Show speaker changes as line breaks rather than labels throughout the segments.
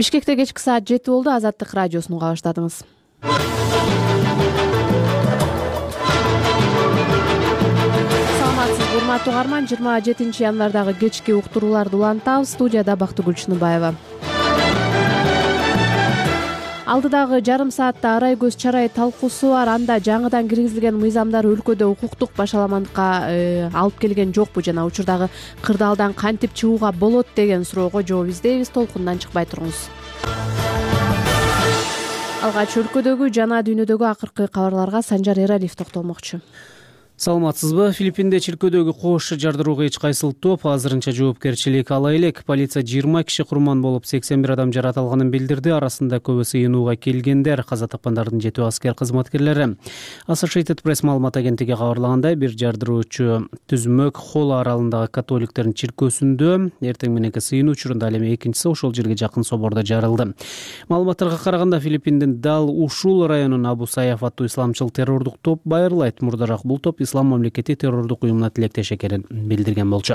Бишкекте кечки саат 7 болду. Азаттык радиосун уга баштадыңыз. Саламатсызбы, урматтуу угарман. 27 январдагы кечки уктурууларды улантабыз. Студияда Бактыгүл Чыныбаева. Алдыдагы жарым саатта арай көз чарай талкуусу бар. Анда жаңыдан киргизилген мыйзамдар өлкөдө укуктук башаламандыкка алып келген жокпу жана учурдагы кырдаалдан кантип чыгууга болот деген суроого жооп издейбиз. Толкундан чыкпай туруңуз. Алгач өлкөдөгү жана дүйнөдөгү акыркы кабарларга Санжар Эралиев токтолмокчу.
Саламатсызбы. Филиппинде чиркөөдөгү кош жардырууга эч кайсыл топ азырынча жоопкерчилик ала элек. Полиция 20 киши курман болуп, 81 адам жаратылганын билдирди. Арасында көбү сыйынууга келгендер, каза тапкандардын 7 аскер кызматкерлери. Associated Press маалымат агенттиги кабарлагандай, бир жардыруучу түзмөк Холо аралындагы католиктердин чиркөөсүндө эртең мененки сыйын учурунда, ал эми экинчиси ошол жерге жакын собордо жарылды. Маалыматтарга караганда, Филиппиндин Дал Ушул районун Абу Саяф аттуу исламчыл террордук топ байырлайт. Мурдараак бул топ Ислам мамлекети террордук уюмуна тилектеш экенин билдирген болчу.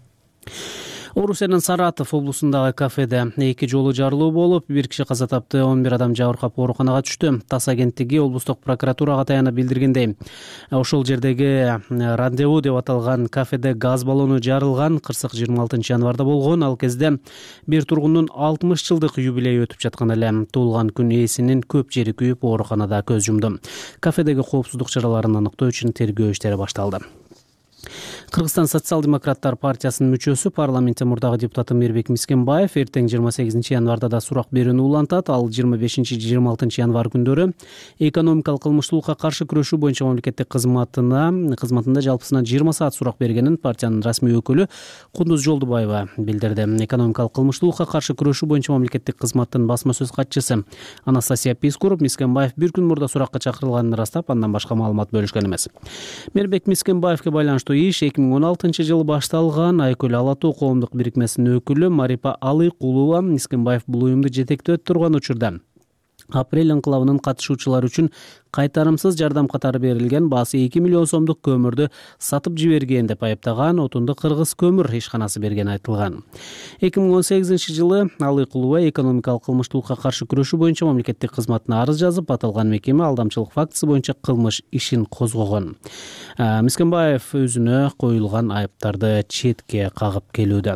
Орусиянын Саратов облусундагы кафеде 2 жолу жарылуу болуп, 1 киши каза тапты, 11 адам жабыркап ооруканага түштү. ТАСС агенттиги облустук прокуратурага таянып билдиргендей, ошол жердеги Рандеву деп аталган кафеде газ баллону жарылган. Кырсык 26 январда болгон. Ал кезде бир тургундун 60 жылдык юбилейи өтүп жаткан эле. Туулган күн ээсинин көп жери күйүп, ооруканада көз жумду. Кафедеги коопсуздук чараларын аныктоо үчүн тергөө иштери башталды. Кыргызстан социал-демократтар партиясынын мүчөсү, парламентте мурдагы депутаты Мирбек Мискенбаев эртең 28 январда да сурак берүүнү улантат. Ал 25-26 январ күндөрү экономикалык кылмыштуулукка каршы күрөшүү боюнча мамлекеттик кызматында жалпысынан 20 саат сурак бергенин партиянын расмий өкүлү Кундуз Жолдубаева билдирди. Экономикалык кылмыштуулукка каршы күрөшүү боюнча мамлекеттик кызматтын басма сөз катчысы Анастасия Пискуров Мискенбаев бир күн мурда суракка чакырылганын ырастап, андан башка маалымат бөлүшкөн эмес. Мирбек Мискенбаевге байланыштуу иш 2016 жылы башталган. Айкөл Ала Тоо коомдук бирикмесинин өкүлү Марипа Алыкулова Мискенбаев бул уюмду жетектеп турган учурда апрель инкылабынын катышуучулары үчүн кайтарымсыз жардам катары берилген баасы 2 миллион сомдук көмүрдү сатып жиберген деп айыптаган. Отунду Кыргыз көмүр ишканасы берген айтылган. 2018 жылы Алыкулова экономикалык кылмыштуулукка каршы күрөшүү боюнча мамлекеттик кызматына арыз жазып, аталган мекеме алдамчылык фактысы боюнча кылмыш ишин козгогон. Мискенбаев өзүнө коюлган айыптарды четке кагып келүүдө.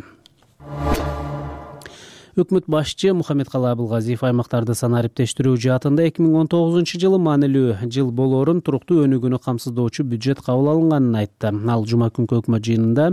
Өкмөт башчы Мухаммедкалый Абылгазиев аймактарды санариптештирүү жаатында 2019 жылы маанилүү жыл болоорун, туруктуу өнүгүүнү камсыздоочу бюджет кабыл алынганын айтты. Ал жума күнкү өкмөт жыйынында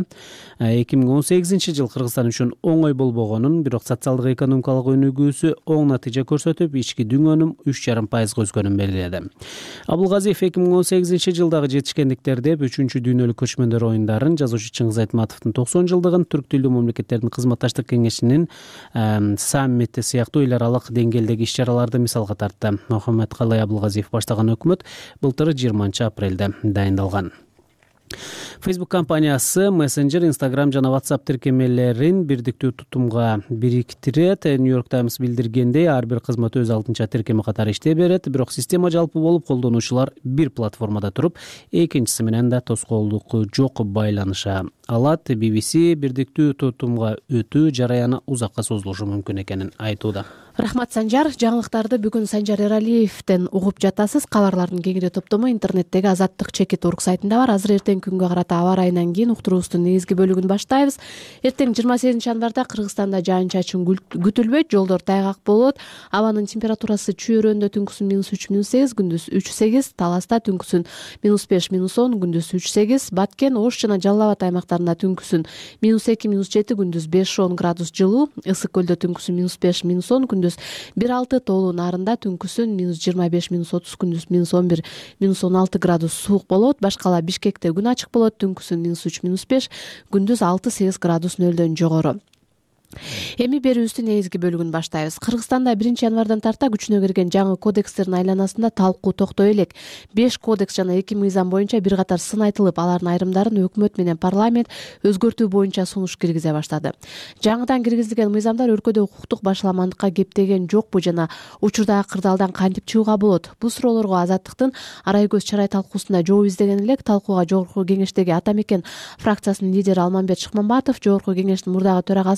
2018 жыл Кыргызстан үчүн оңой болбогонун, бирок социалдык экономикалык өнүгүүсү оң натыйжа көрсөтүп, ички дүңөнүн 3,5% өскөнүн белгиледи. Абылгазиев 2018 жылдагы жетишкендиктер деп 3-чү дүйнөлүк көчмөндөр оюндарын, жазуучу Чыңгыз Айтматовдун 90 жылдыгын, түрк тилдүү мамлекеттердин кызматташтык кеңешинин саммити сыяктуу эл аралык деңгээлдеги иш-чараларды мисалга тартты. Мухаммедкалый Абылгазиев баштаган өкмөт былтыр 20 апрелде дайындалган. Facebook компаниясы Messenger, Instagram жана WhatsApp тиркемелерин бирдиктүү тутумга бириктирет. New York Times билдиргендей, ар бир кызмат өз алдынча тиркеме катары иштей берет, бирок система жалпы болуп, колдонуучулар бир платформада туруп, экинчиси менен да тоскоолдук жок байланыша алат. BBC бирдиктүү тутумга өтүү жараяны узакка созулушу мүмкүн экенин айтууда.
Рахмат Санжар. Жаңылыктарды бүгүн Санжар Эралиевден угуп жатасыз. Кабарлардын кеңири топтому интернеттеги Азаттык Чекит.org сайтында бар. Азыр эртең күнгө карата аба ырайынан кийин уктуруубуздун негизги бөлүгүн баштайбыз. Эртең 28 январда Кыргызстанда жаан-чачын күтүлбөйт, жолдор тайгак болот. Абанын температурасы чүйөрөндө түнкүсүн -3-8, күндүз 3-8, Таласта түнкүсүн -5-10, күндүз 3-8, Баткен, Ош жана Жалал Абад аймактарында түнкүсүн -2-7, күндүз 5-10 градус жылуу. Ысык көлдө түнкүсүн -5-10, күндүз 1-6, Тоолуу Нарында түнкүсүн -25-30, күндүз -11-16 градус суук болот. Башкала Бишкекте күн ачык болот, түнкүсүн -3-5, күндүз 6-8 градус нөлдөн жогору. Эми берүүбүздүн негизги бөлүгүн баштайбыз. Кыргызстанда 1 январдан тарта күчүнө кирген жаңы кодекстердин айланасында талкуу токтой элек. 5 кодекс жана 2 мыйзам боюнча бир катар сын айтылып, алардын айрымдарын өкмөт менен парламент өзгөртүү боюнча сунуш киргизе баштады. Жаңыдан киргизилген мыйзамдар өлкөдө укуктук башаламандыкка кептеген жокпу жана учурдагы кырдаалдан кантип чыгууга болот? Бул суроолорго Азаттыктын арай көз чарай талкуусунда жооп издеген элек. Талкууга Жогорку кеңештеги Ата Мекен фракциясынын лидери Алмамбет Шыкмамбатов, Жогорку кеңештин мурдагы төрагасы юрист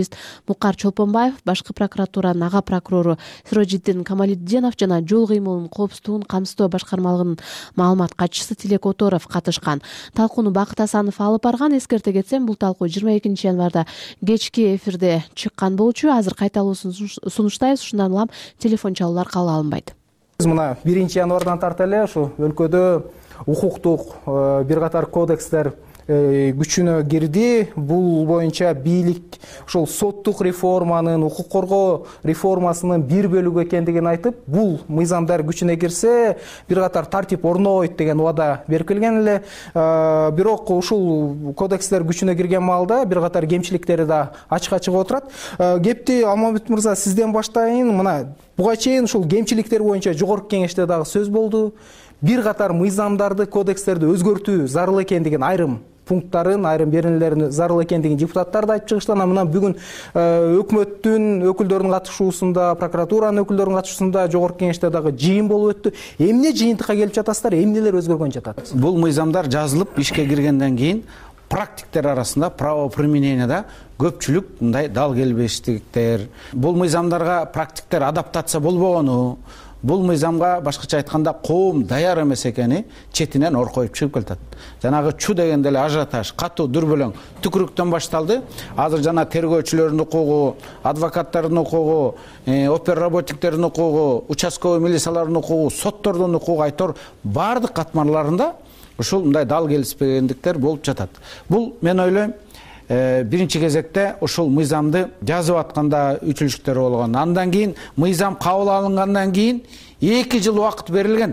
журналист Мукар Чолпонбаев, башкы прокуратуранын ага прокурору Сирожиддин Камалетдинов жана жол кыймылынын коопсуздугун камсыздоо башкармалыгынын маалымат катчысы Тилек Оторов катышкан. Талкууну Бакыт Асанов алып барган. Эскерте кетсем, бул талкуу 22 январда кечки эфирде чыккан болчу. Азыр кайталуусун сунуштайбыз, ушундан улам телефон чалуулар кабыл алынбайт.
Мына 1 январдан тарта эле ушу өлкөдө укуктук бир катар кодекстер күчүнө кирди. Бул боюнча бийлик ошол соттук реформанын, укук коргоо реформасынын бир бөлүгү экендигин айтып, бул мыйзамдар күчүнө кирсе бир катар тартип орнойт деген убада берилген эле. Бирок ушул кодекстер күчүнө кирген маалда бир катар кемчиликтери да ачыкка чыгып отурат. Кепти Алмамбет мырза сизден баштайын. Мына буга чейин ушул кемчиликтер боюнча жогорку кеңеште дагы сөз болду. Бир катар мыйзамдарды, кодекстерди өзгөртүү зарыл экендигин, айрым пункттарын, айрым беренелерин зарыл экендигин депутаттар да айтып чыгышты. Мына бүгүн өкмөттүн өкүлдөрүнүн катышуусунда, прокуратуранын өкүлдөрүнүн катышуусунда жогорку кеңеште дагы жыйын болуп өттү. Эмне жыйынтыкка келип жатасыздар? Эмнелер өзгөргөн жатат?
Бул мыйзамдар жазылып ишке киргенден кийин практиктер арасында правопримененияда көпчүлүк мындай дал келбештиктер. Бул мыйзамдарга практиктер адаптация болбогону, бул мыйзамга башкача айтканда коом даяр эмес экени четинен ор коюп чыгып келатат. Жанагы чу дегенде эле ажиотаж, катуу дүрбөлөң түкүрүктөн башталды. Азыр жана тергөөчүлөрдүн укугу, адвокаттардын укугу, оперработниктердин укугу, участковый милициялардын укугу, соттордун укугу айтор бардык катмарларында ушул мындай дал келиспегендиктер болуп жатат. Бул мен ойлойм, биринчи кезекте ушул мыйзамды жазып атканда үчүлүштөр болгон. Андан кийин мыйзам кабыл алынгандан кийин 2 жыл убакыт берилген.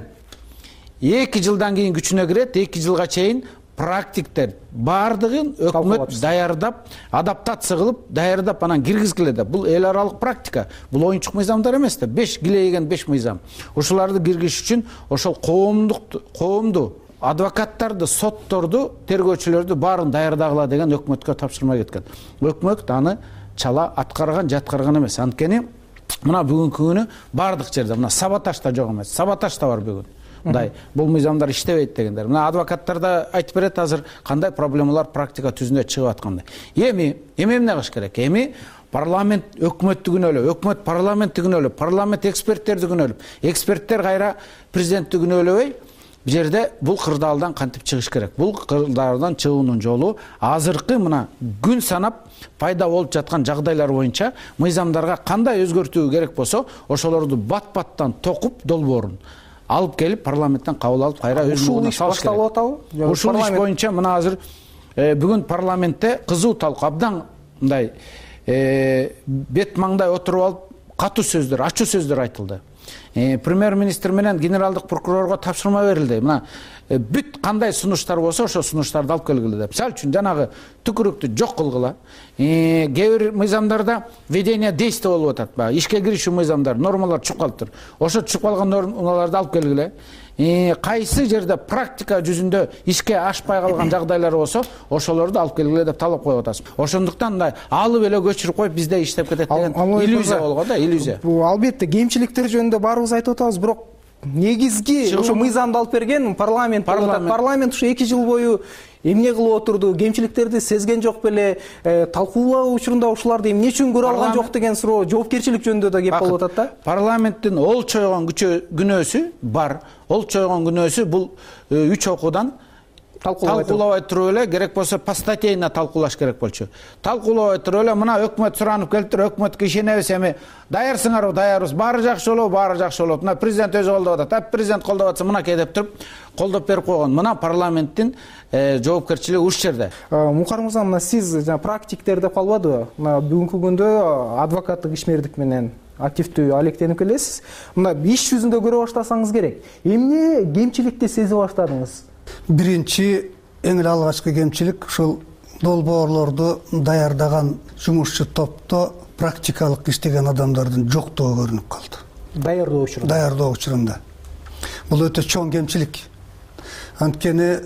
2 жылдан кийин күчүнө кирет. 2 жылга чейин практиктер бардыгын өкмөт даярдап, адаптация кылып, даярдап анан киргизгиле. Бул эл аралык практика. Бул оюнчук мыйзамдар эмес да. 5 килейген 5 мыйзам. Ошоларды киргизиш үчүн ошол коомду, адвокаттарды, сотторду, тергөөчүлөрдү баарын даярдагыла деген өкмөткө тапшырма кеткен. Өкмөт аны чала аткарган, жаткарган эмес. Анткени мына бүгүнкү күнү бардык жерде мына саботаж да жок эмес. Саботаж да бар бүгүн. Мындай бул мыйзамдар иштебейт дегендер. Мына адвокаттар да айтып берет азыр кандай проблемалар практика түзүндө чыгып аткандай. Эми эмне кылыш керек? Эми парламент өкмөттү күнөөлөп, өкмөт парламентти күнөөлөп, парламент эксперттерди күнөөлөп, эксперттер кайра президентти күнөөлөбөй, бул жерде бул кырдаалдан кантип чыгыш керек? Бул кырдаалдан чыгуунун жолу азыркы мына күн санап пайда болуп жаткан жагдайлар боюнча мыйзамдарга кандай өзгөртүү керек болсо, ошолорду бат-баттан токуп долбоорун алып келип парламенттен кабыл алып кайра өз мугуна салыш керек. Ушул иш башталып атабы? Ушул иш боюнча мына азыр бүгүн парламентте кызуу талкуу, абдан мындай бет маңдай отуруп алып катуу сөздөр, ачуу сөздөр айтылды. Премьер-министр менен генералдык прокурорго тапшырма берилди. Мына бүт кандай сунуштар болсо, ошо сунуштарды алып келгиле деп. Мисалы үчүн жанагы түкүрүктү жок кылгыла. Кээ бир мыйзамдарда введение действия болуп атат. Баягы ишке киришүү мыйзамдар, нормалар чугуп калыптыр. Ошо чугуп калган нормаларды алып келгиле. Кайсы жерде практика жүзүндө ишке ашпай калган жагдайлар болсо, ошолорду алып келгиле деп талап коюп атасыз. Ошондуктан мындай алып эле көчүрүп коюп бизде иштеп кетет деген иллюзия болгон да, иллюзия.
Бул албетте кемчиликтер жөнүндө баарыбыз айтып атабыз, бирок негизги ошо мыйзамды алып берген парламент. Парламент ушу 2 жыл бою эмне кылып отурду? Кемчиликтерди сезген жок беле? Талкуулоо учурунда ушуларды эмне үчүн көрө алган жок деген суроо, жоопкерчилик жөнүндө да кеп болуп атат да.
Парламенттин ол чойгон күнөөсү бар. Ол чойгон күнөөсү бул 3 окуудан талкуулабай туруп эле, керек болсо постатейно талкуулаш керек болчу. Талкуулабай туруп эле мына өкмөт суранып келиптир, өкмөткө ишенебиз, эми даярсыңарбы? Даярбыз. Баары жакшы болобу? Баары жакшы болот. Мына президент өзү колдоп атат. Президент колдоп атса, мынакей деп туруп колдоп берип койгон. Мына парламенттин жоопкерчилиги ушул жерде.
Мукар мырза, мына сиз практиктер деп калбадыбы? Мына бүгүнкү күндө адвокаттык ишмердик менен активдүү алектенип келесиз. Мына иш жүзүндө көрө баштасаңыз керек. Эмне кемчиликти сезип баштадыңыз?
Биринчи эң эле алгачкы кемчилик ушул долбоорлорду даярдаган жумушчу топто практикалык иштеген адамдардын жоктугу көрүнүп калды. Даярдоо учурунда. Бул өтө чоң кемчилик. Анткени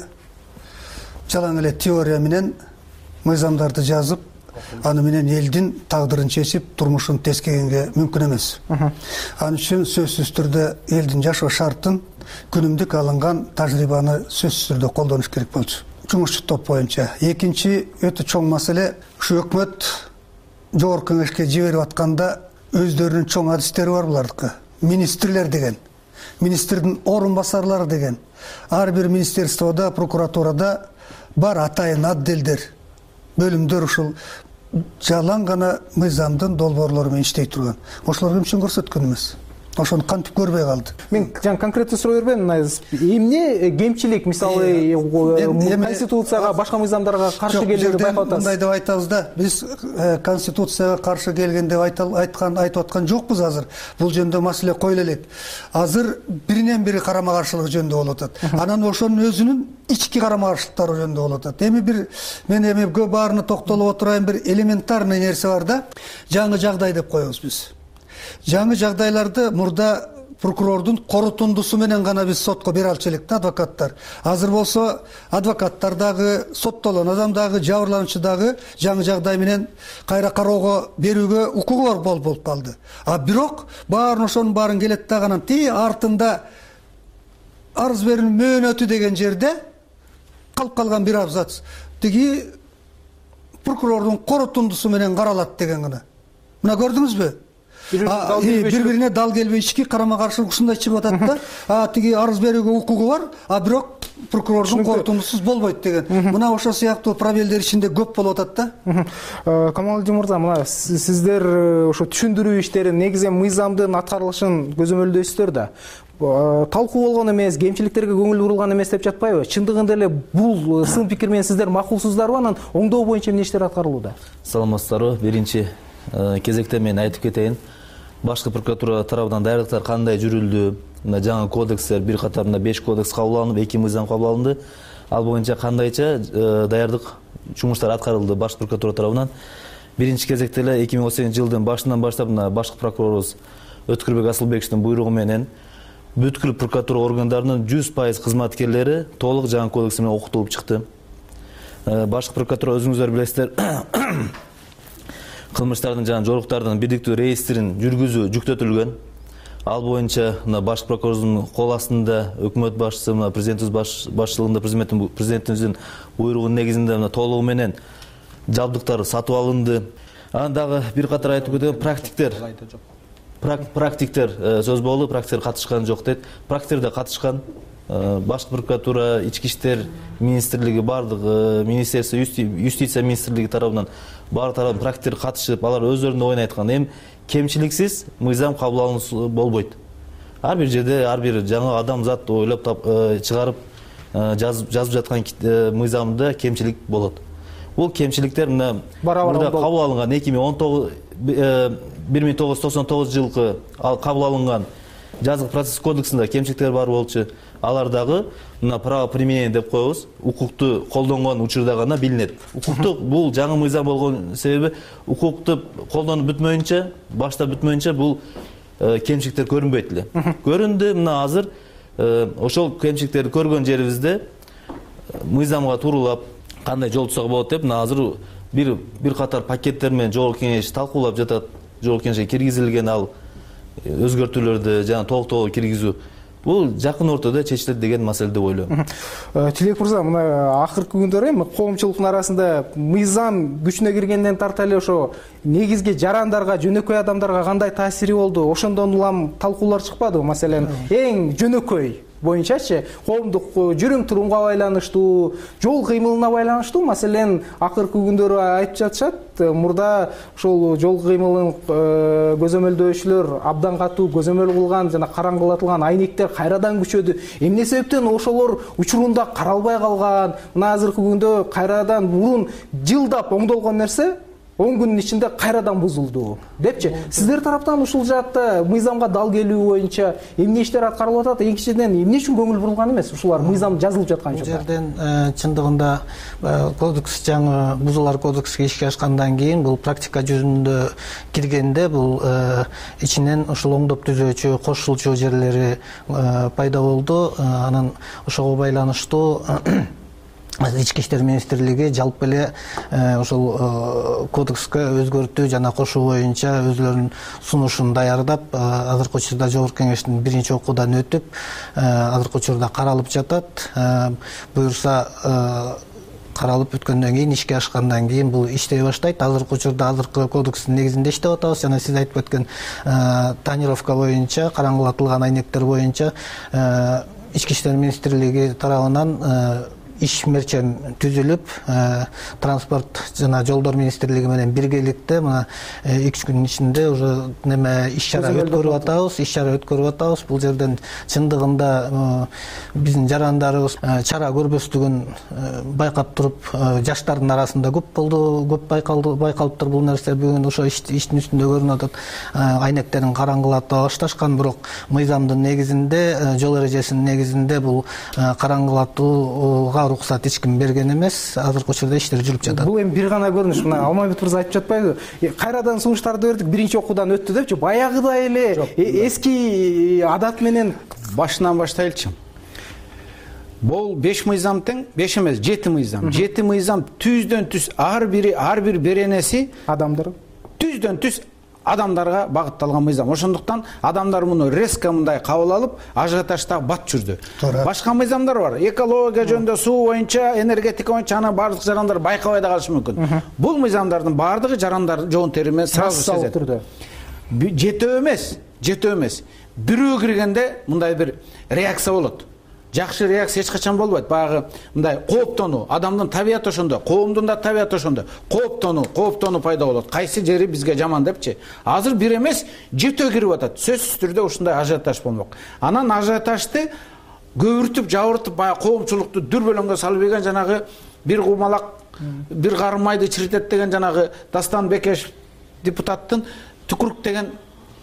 жалаң эле теория менен мыйзамдарды жазып, аны менен элдин тагдырын чечип, турмушун тескегенге мүмкүн эмес. Ал үчүн сөзсүз түрдө элдин жашоо шартын, күнүмдүк алынган тажрыйбаны сөзсүз түрдө колдонуш керек болчу. Жумушчу топ боюнча. Экинчи өтө чоң маселе, ушу өкмөт жогорку кеңешке жиберип атканда өздөрүнүн чоң адистери бар булардыкы. Министрлер деген, министрдин орун басарлары деген. Ар бир министерствода, прокуратурада бар атайын отделдер, бөлүмдөр ушул жалаң гана мыйзамдын долбоорлору менен иштей турган. Ошолорго эмче көрсөткөн эмес. Ошону кантип көрбөй калды.
Мен жаңы конкреттүү суроо бербедим. Эмне кемчилик, мисалы конституцияга, башка мыйзамдарга каршы келди деп айтып атасыз?
Мындай деп айтабыз да, биз конституцияга каршы келген деп айтып аткан жокпуз азыр. Бул жөнүндө маселе коюла элек. Азыр биринен бири карама каршылык жөнүндө болуп атат. Анан ошонун өзүнүн ички карама каршылыктары жөнүндө болуп атат. Мен баарына токтолуп отурайын, бир элементарный нерсе бар да. Жаңы жагдай деп коебуз биз. Жаңы жагдайларды мурда прокурордун корутундусу менен гана биз сотко бере алчу элек да, адвокаттар. Азыр болсо адвокаттар дагы, соттолгон адам дагы, жабырлануучу дагы жаңы жагдай менен кайра кароого берүүгө укугу бар болуп калды. А бирок ошонун баарын келет дагы анан артында арыз берүү мөөнөтү деген жерде калып калган бир абзац. Тиги прокурордун корутундусу менен каралат деген гана. Мына көрдүңүзбү? Бири-бирине дал келбей ички карама каршылык ушундай чыгып атат да. Тиги арыз берүүгө укугу бар, а бирок прокурордун корутундусуз болбойт деген. Мына ошол сыяктуу пробелдер ичинде көп болуп атат да.
Камалдин мырза, мына сиздер ошо түшүндүрүү иштерин, негизи мыйзамдын аткарылышын көзөмөлдөйсүздөр да. Талкуу болгон эмес, кемчиликтерге көңүл бурулган эмес деп жатпайбы? Чындыгында эле бул сын пикир менен сиздер макулсуздарбы? Анан оңдоо боюнча эмне иштер аткарылууда?
Саламатсыздарбы? Биринчи кезекте мен айтып кетейин. Башкы прокуратура тарабынан даярдыктар кандай жүрүлдү? Жаңы кодекстер, бир катар 5 кодекс кабыл алынып, 2 мыйзам кабыл алынды. Ал боюнча кандайча даярдык жумуштар аткарылды башкы прокуратура тарабынан. Биринчи кезекте эле 2018 жылдын башынан баштап башкы прокурорубуз Өткүрбек Асылбековичтин буйругу менен бүткүл прокуратура органдарынын 100% кызматкерлери толук жаңы кодекс менен окутулуп чыкты. Башкы прокуратура өзүңүздөр билесиздер, кылмыштардын жана жоруктардын бирдиктүү реестрин жүргүзүү жүктөтүлгөн. Ал боюнча башкы прокурордун кол астында өкмөт башчысы, президентибиз башчылыгында президентибиздин буйругунун негизинде толугу менен жабдыктар сатып алынды. Анан дагы бир катар айтып кетем, практиктер сөз болду, практиктер катышкан жок дейт. Практиктер да катышкан. Башкы прокуратура, ички иштер министрлиги, бардык министерство, юстиция министрлиги тарабынан бар тарап практиктер катышып, алар өздөрүнүн оюн айткан. Эми кемчиликсиз мыйзам кабыл алынуусу болбойт. Ар бир жерде ар бир жаңы адамзат ойлоп чыгарып жазып жаткан мыйзамда кемчилик болот. Бул кемчиликтер мына мурда кабыл алынган 1999 жылкы кабыл алынган жазык процесс кодексинде кемчиликтер бар болчу. Алар дагы мына право применение деп коебуз, укукту колдонгон учурда гана билинет. Укукту бул жаңы мыйзам болгон себеби укукту колдонуп бүтмөйүнчө, баштап бүтмөйүнчө бул кемчиликтер көрүнбөйт эле. Көрүндү, мына азыр ошол кемчиликтерди көргөн жерибизде мыйзамга туурулап кандай жол тутсак болот деп, мына азыр бир катар пакеттер менен жогорку кеңеш талкуулап жатат. Жогорку кеңешке киргизилген ал өзгөртүүлөрдү жана толуктоого киргизүү. Бул жакын ортодо чечилет деген маселе деп ойлойм.
Тилек мырза, мына акыркы күндөрү коомчулуктун арасында мыйзам күчүнө киргенден тарта эле ошо негизги жарандарга, жөнөкөй адамдарга кандай таасири болду? Ошондон улам талкуулар чыкпадыбы? Маселен, эң жөнөкөй боюнчачы, коомдук жүрүм турумга байланыштуу, жол кыймылына байланыштуу. Маселен, акыркы күндөрү айтып жатышат, мурда ошол жол кыймылын көзөмөлдөөчүлөр абдан катуу көзөмөл кылган жана караңгылатылган айнектер кайрадан күчөдү. Эмне себептен ошолор учурунда каралбай калган? Мына азыркы күндө кайрадан мурун жылдап оңдолгон нерсе 10 күнүн ичинде кайрадан бузулду депчи. Сиздер тараптан ушул жаатта мыйзамга дал келүү боюнча эмне иштер аткарылып атат? Экинчиден, эмне үчүн көңүл бурулган эмес ушулар мыйзам жазылып жаткан учурда?
Бул жерден чындыгында кодекс жаңы бузулар кодекске ишке ашкандан кийин бул практика жүзүндө киргенде бул ичинен ушул оңдоп түзөөчү, кошулчу жерлери пайда болду. Анан ошого байланыштуу Ички иштер министрлиги жалпы эле ошол кодекске өзгөртүү жана кошуу боюнча өзлөрүнүн сунушун даярдап, азыркы учурда жогорку кеңештин биринчи окуудан өтүп, азыркы учурда каралып жатат. Буюрса каралып өткөндөн кийин, ишке ашкандан кийин бул иштей баштайт. Азыркы учурда азыркы кодекстин негизинде иштеп атабыз. Жана сиз айтып өткөн тонировка боюнча, караңгылатылган айнектер боюнча Ички иштер министрлиги тарабынан иш мерчем түзүлүп, транспорт жана жолдор министрлиги менен биргеликте мына 2 күнүн ичинде уже иш-чара өткөрүп атабыз. Бул жерден чындыгында биздин жарандарыбыз чара көрбөстүгүн байкап туруп, жаштардын арасында көп байкалыптыр бул нерсе. Бүгүн ошо иштин үстүндө көрүнүп атат. Айнектерин караңгылата башташкан, бирок мыйзамдын негизинде, жол эрежесинин негизинде бул караңгылатууга уруксат эч ким берген эмес. Азыркы учурда иштер жүрүп жатат.
Бул эми бир гана көрүнүш. Мына Алмайбек мырза айтып жатпайбы? Кайрадан сунуштарды бердик, биринчи окуудан өттү депчи. Баягыдай эле эски адат менен
башынан баштайлычы. Бул 5 мыйзам тең, 5 эмес, 7 мыйзам. 7 мыйзам түздөн түз ар бир беренеси
адамдар
түздөн түз адамдарга багытталган мыйзам. Ошондуктан адамдар муну резко мындай кабыл алып, ажиотажда бат жүрдү. Башка мыйзамдар бар. Экология жөнүндө, суу боюнча, энергетика боюнча аны бардык жарандар байкабай да калышы мүмкүн. Бул мыйзамдардын бардыгы жарандар жоон тери менен сразу сезет. Жетөө эмес. Бирөө киргенде мындай бир реакция болот. Жакшы реакция эч качан болбойт. Баягы мындай кооптонуу, адамдын табияты ошондо, коомдун да табияты ошондо. Кооптонуу пайда болот. Кайсы жери бизге жаман депчи. Азыр бир эмес, жетөө кирип атат. Сөзсүз түрдө ушундай ажиотаж болмок. Анан ажиотажды көбүртүп, жабыртып, баягы коомчулукту дүрбөлөңгө салып ийген жанагы бир кумалак, бир карым майды чиритет деген жанагы Дастан Бекешев депутаттын түкүрүк деген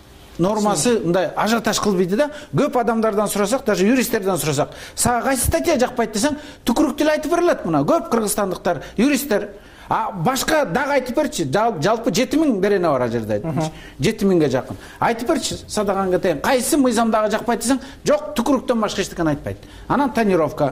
нормасы мындай ажиотаж кылбайт да. Көп адамдардан сурасак, даже юристтерден сурасак, сага кайсы статья жакпайт десең, түкүрүк деле айтып берилет мына. Көп кыргызстандыктар, юристтер. А башка дагы айтып берчи. Жалпы 7000 берене бар жерде. 7000ге жакын. Айтып берчи, садаган кетейин. Кайсы мыйзамдагы жакпайт десең, жок, түкүрүктөн башка эчтекени айтпайт. Анан тонировка.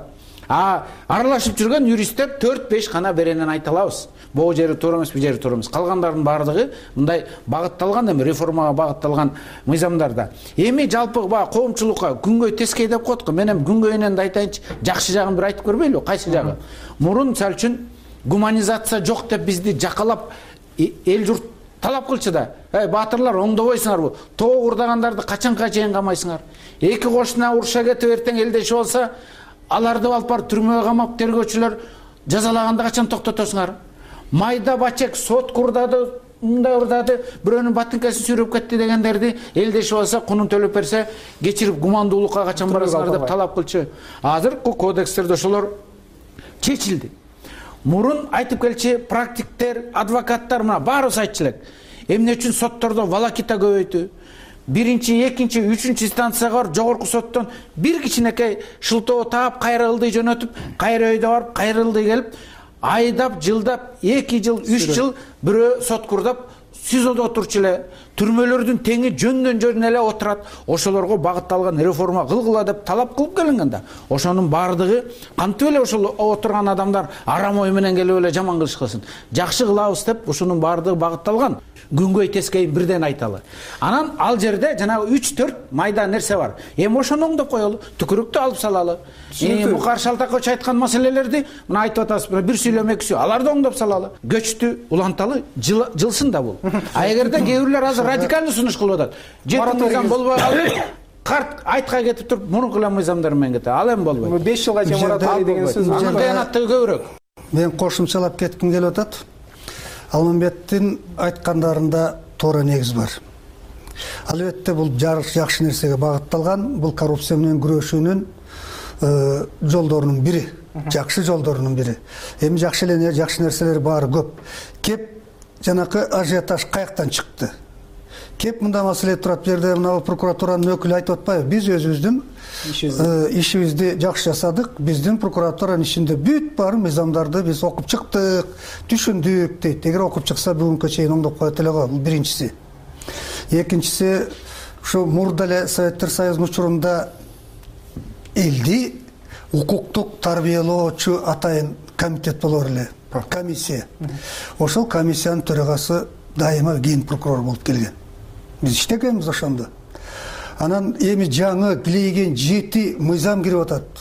Аралашып жүргөн юристтер 4-5 гана беренени айта алабыз. Бул жери туура эмес, бул жери туура эмес. Калгандардын бардыгы мындай багытталган, эми реформага багытталган мыйзамдарда. Эми жалпы коомчулукка күнгөй тескей деп коет го. Мен эми күнгөйүнөн да айтайынчы, жакшы жагын бир айтып көрбөйлү? Кайсы жагы? Мурун мисалы үчүн гуманизация жок деп бизди жакалап эл журт талап кылчу да. Баатырлар оңдобойсуңарбы? Тоо курдагандарды качанга чейин камайсыңар? Эки кошуна уруша кетип эртең элдешип алса, аларды алып барып түрмөгө камап тергөөчүлөр жазалаганда качан токтотосуңар? Майда бачек сот курдады, мындай урдады, бирөөнүн батынкасын сүйрөп кетти дегендерди элдешип алса, кунун төлөп берсе, кечирип гумандуулукка качан барасыңар деп талап кылчу. Азыркы кодекстерде ошолор чечилди. Мурун айтып келчи практиктер, адвокаттар мына баарыбыз айтчу элек. Эмне үчүн соттордо волокита көбөйтүү? Биринчи, экинчи, үчүнчү инстанцияга барып, жогорку соттон бир кичинекей шылтоо таап, кайра ылдый жөнөтүп, кайра өйдө барып, кайра ылдый келип, айдап, жылдап, 2 жыл, 3 жыл бирөө сот курдап, СИЗОдо отурчу эле, түрмөлөрдүн теңи жөндөн эле отурат. Ошолорго багытталган реформа кылгыла деп талап кылып келинген да. Ошонун бардыгы кантип эле ошол отурган адамдар арам ой менен келип эле жаман кылышкасын. Жакшы кылабыз деп ошонун бардыгы багытталган. Күнгөй тескейин бирден айталы. Анан ал жерде жанагы 3-4 майда нерсе бар. Эми ошону оңдоп коелу, түкүрүктү алып салалы. Мукар Шалтакович айткан маселелерди мына айтып атасыз, бир сүйлөм эки сүй, аларды оңдоп салалы. Көчтү уланталы, жылсын да бул. А эгерде кээ бирлер азыр радикалдуу сунуш кылып атат. Жети мыйзам болбой калды. Карт айтка кетип туруп, мурунку мыйзамдар менен кетет. Ал эми болбойт.
5 жылга чейин мораторий деген сөз.
Анын кыянаттыгы көбүрөөк.
Мен кошумчалап кетким келип атат. Алмамбеттин айткандарында туура негиз бар. Албетте бул жакшы нерсеге багытталган, бул коррупция менен күрөшүүнүн жолдорунун бири, жакшы жолдорунун бири. Эми жакшы нерселер баары көп. Кеп жанакы ажиотаж каяктан чыкты? Кеп мында маселе турат, бу жерде мына прокуратуранын өкүлү айтып атпайбы? Биз өзүбүздүн ишибизди жакшы жасадык. Биздин прокуратуранын ичинде бүт бар мыйзамдарды биз окуп чыктык, түшүндүк дейт. Эгер окуп чыкса бүгүнкү чейин оңдоп коет эле го. Бул биринчиси. Экинчиси, ушу мурда эле Советтер Союзунун учурунда элди укуктук тарбиялоочу атайын комитет болор эле, комиссия. Ошол комиссиянын төрагасы дайыма ген прокурор болуп келген. Биз иштегенбиз ошондо. Анан эми жаңы килейген 7 мыйзам кирип атат.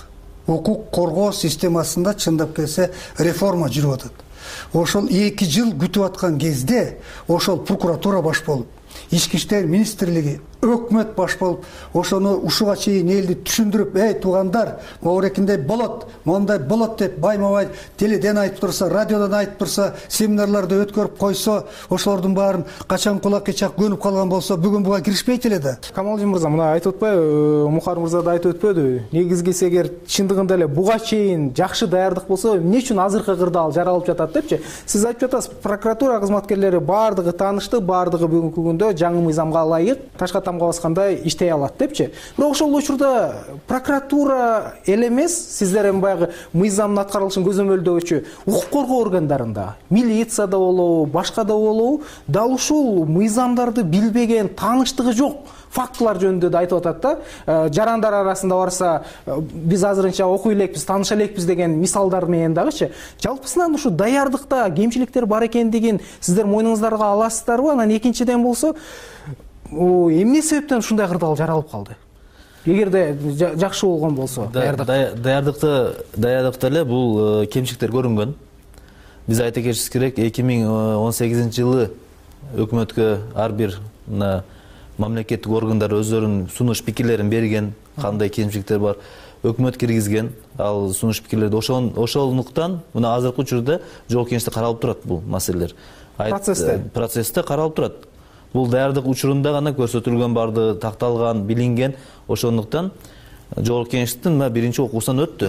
укук коргоо системасында чындап келсе реформа жүрүп атат. Ошол 2 жыл күтүп аткан кезде ошол прокуратура баш болуп, ички иштер министрлиги, өкмөт баш болуп, ошону ушуга чейин элди түшүндүрүп, туугандар, моорекиндей болот, мондай болот деп байма-бай теледен айтып турса, радиодон айтып турса, семинарларды өткөрүп койсо, ошолордун баарын качан кулак ичак көнүп калган болсо, бүгүн буга киришпейт эле да.
Камалжин мырза, мына айтып атпайбы, Мухар мырза да айтып өтпөдү? Негизги эгер чындыгында эле буга чейин жакшы даярдык болсо, эмне үчүн азыркы кырдаал жаралып жатат депчи? Сиз айтып жатасыз, прокуратура кызматкерлери баардыгы таанышты, баардыгы бүгүнкү күндө жаңы мыйзамга ылайык ташка тамга баскандай иштей алат депчи. Бирок ошол учурда прокуратура эле эмес, сиздер эми баягы мыйзамдын аткарылышын көзөмөлдөөчү укук коргоо органдарында, милицияда болобу, башка да болобу, дал ушул мыйзамдарды билбеген, тааныштыгы жок фактылар жөнүндө да айтып атат да. Жарандар арасында барса, биз азырынча окуй элекпиз, тааныша элекпиз деген мисалдар менен дагычы. Жалпысынан ушу даярдыкта кемчиликтер бар экендигин сиздер мойнуңуздарга аласыздарбы? Анан экинчиден болсо, эмне себептен ушундай кырдаал жаралып калды? Эгерде жакшы болгон болсо,
даярдыкта эле бул кемчиликтер көрүнгөн. Биз айта кетишибиз керек, 2018-жылы өкмөткө ар бир мамлекеттик органдар өздөрүнүн сунуш пикирлерин берген, кандай кемчиликтер бар, өкмөт киргизген ал сунуш пикирлерди. Ошондуктан мына азыркы учурда жогорку кеңеште каралып турат бул маселелер. Процессте каралып турат. Бул даярдык учурунда гана көрсөтүлгөн, барды такталган, билинген. Ошондуктан жогорку кеңештин биринчи окуусунан өттү.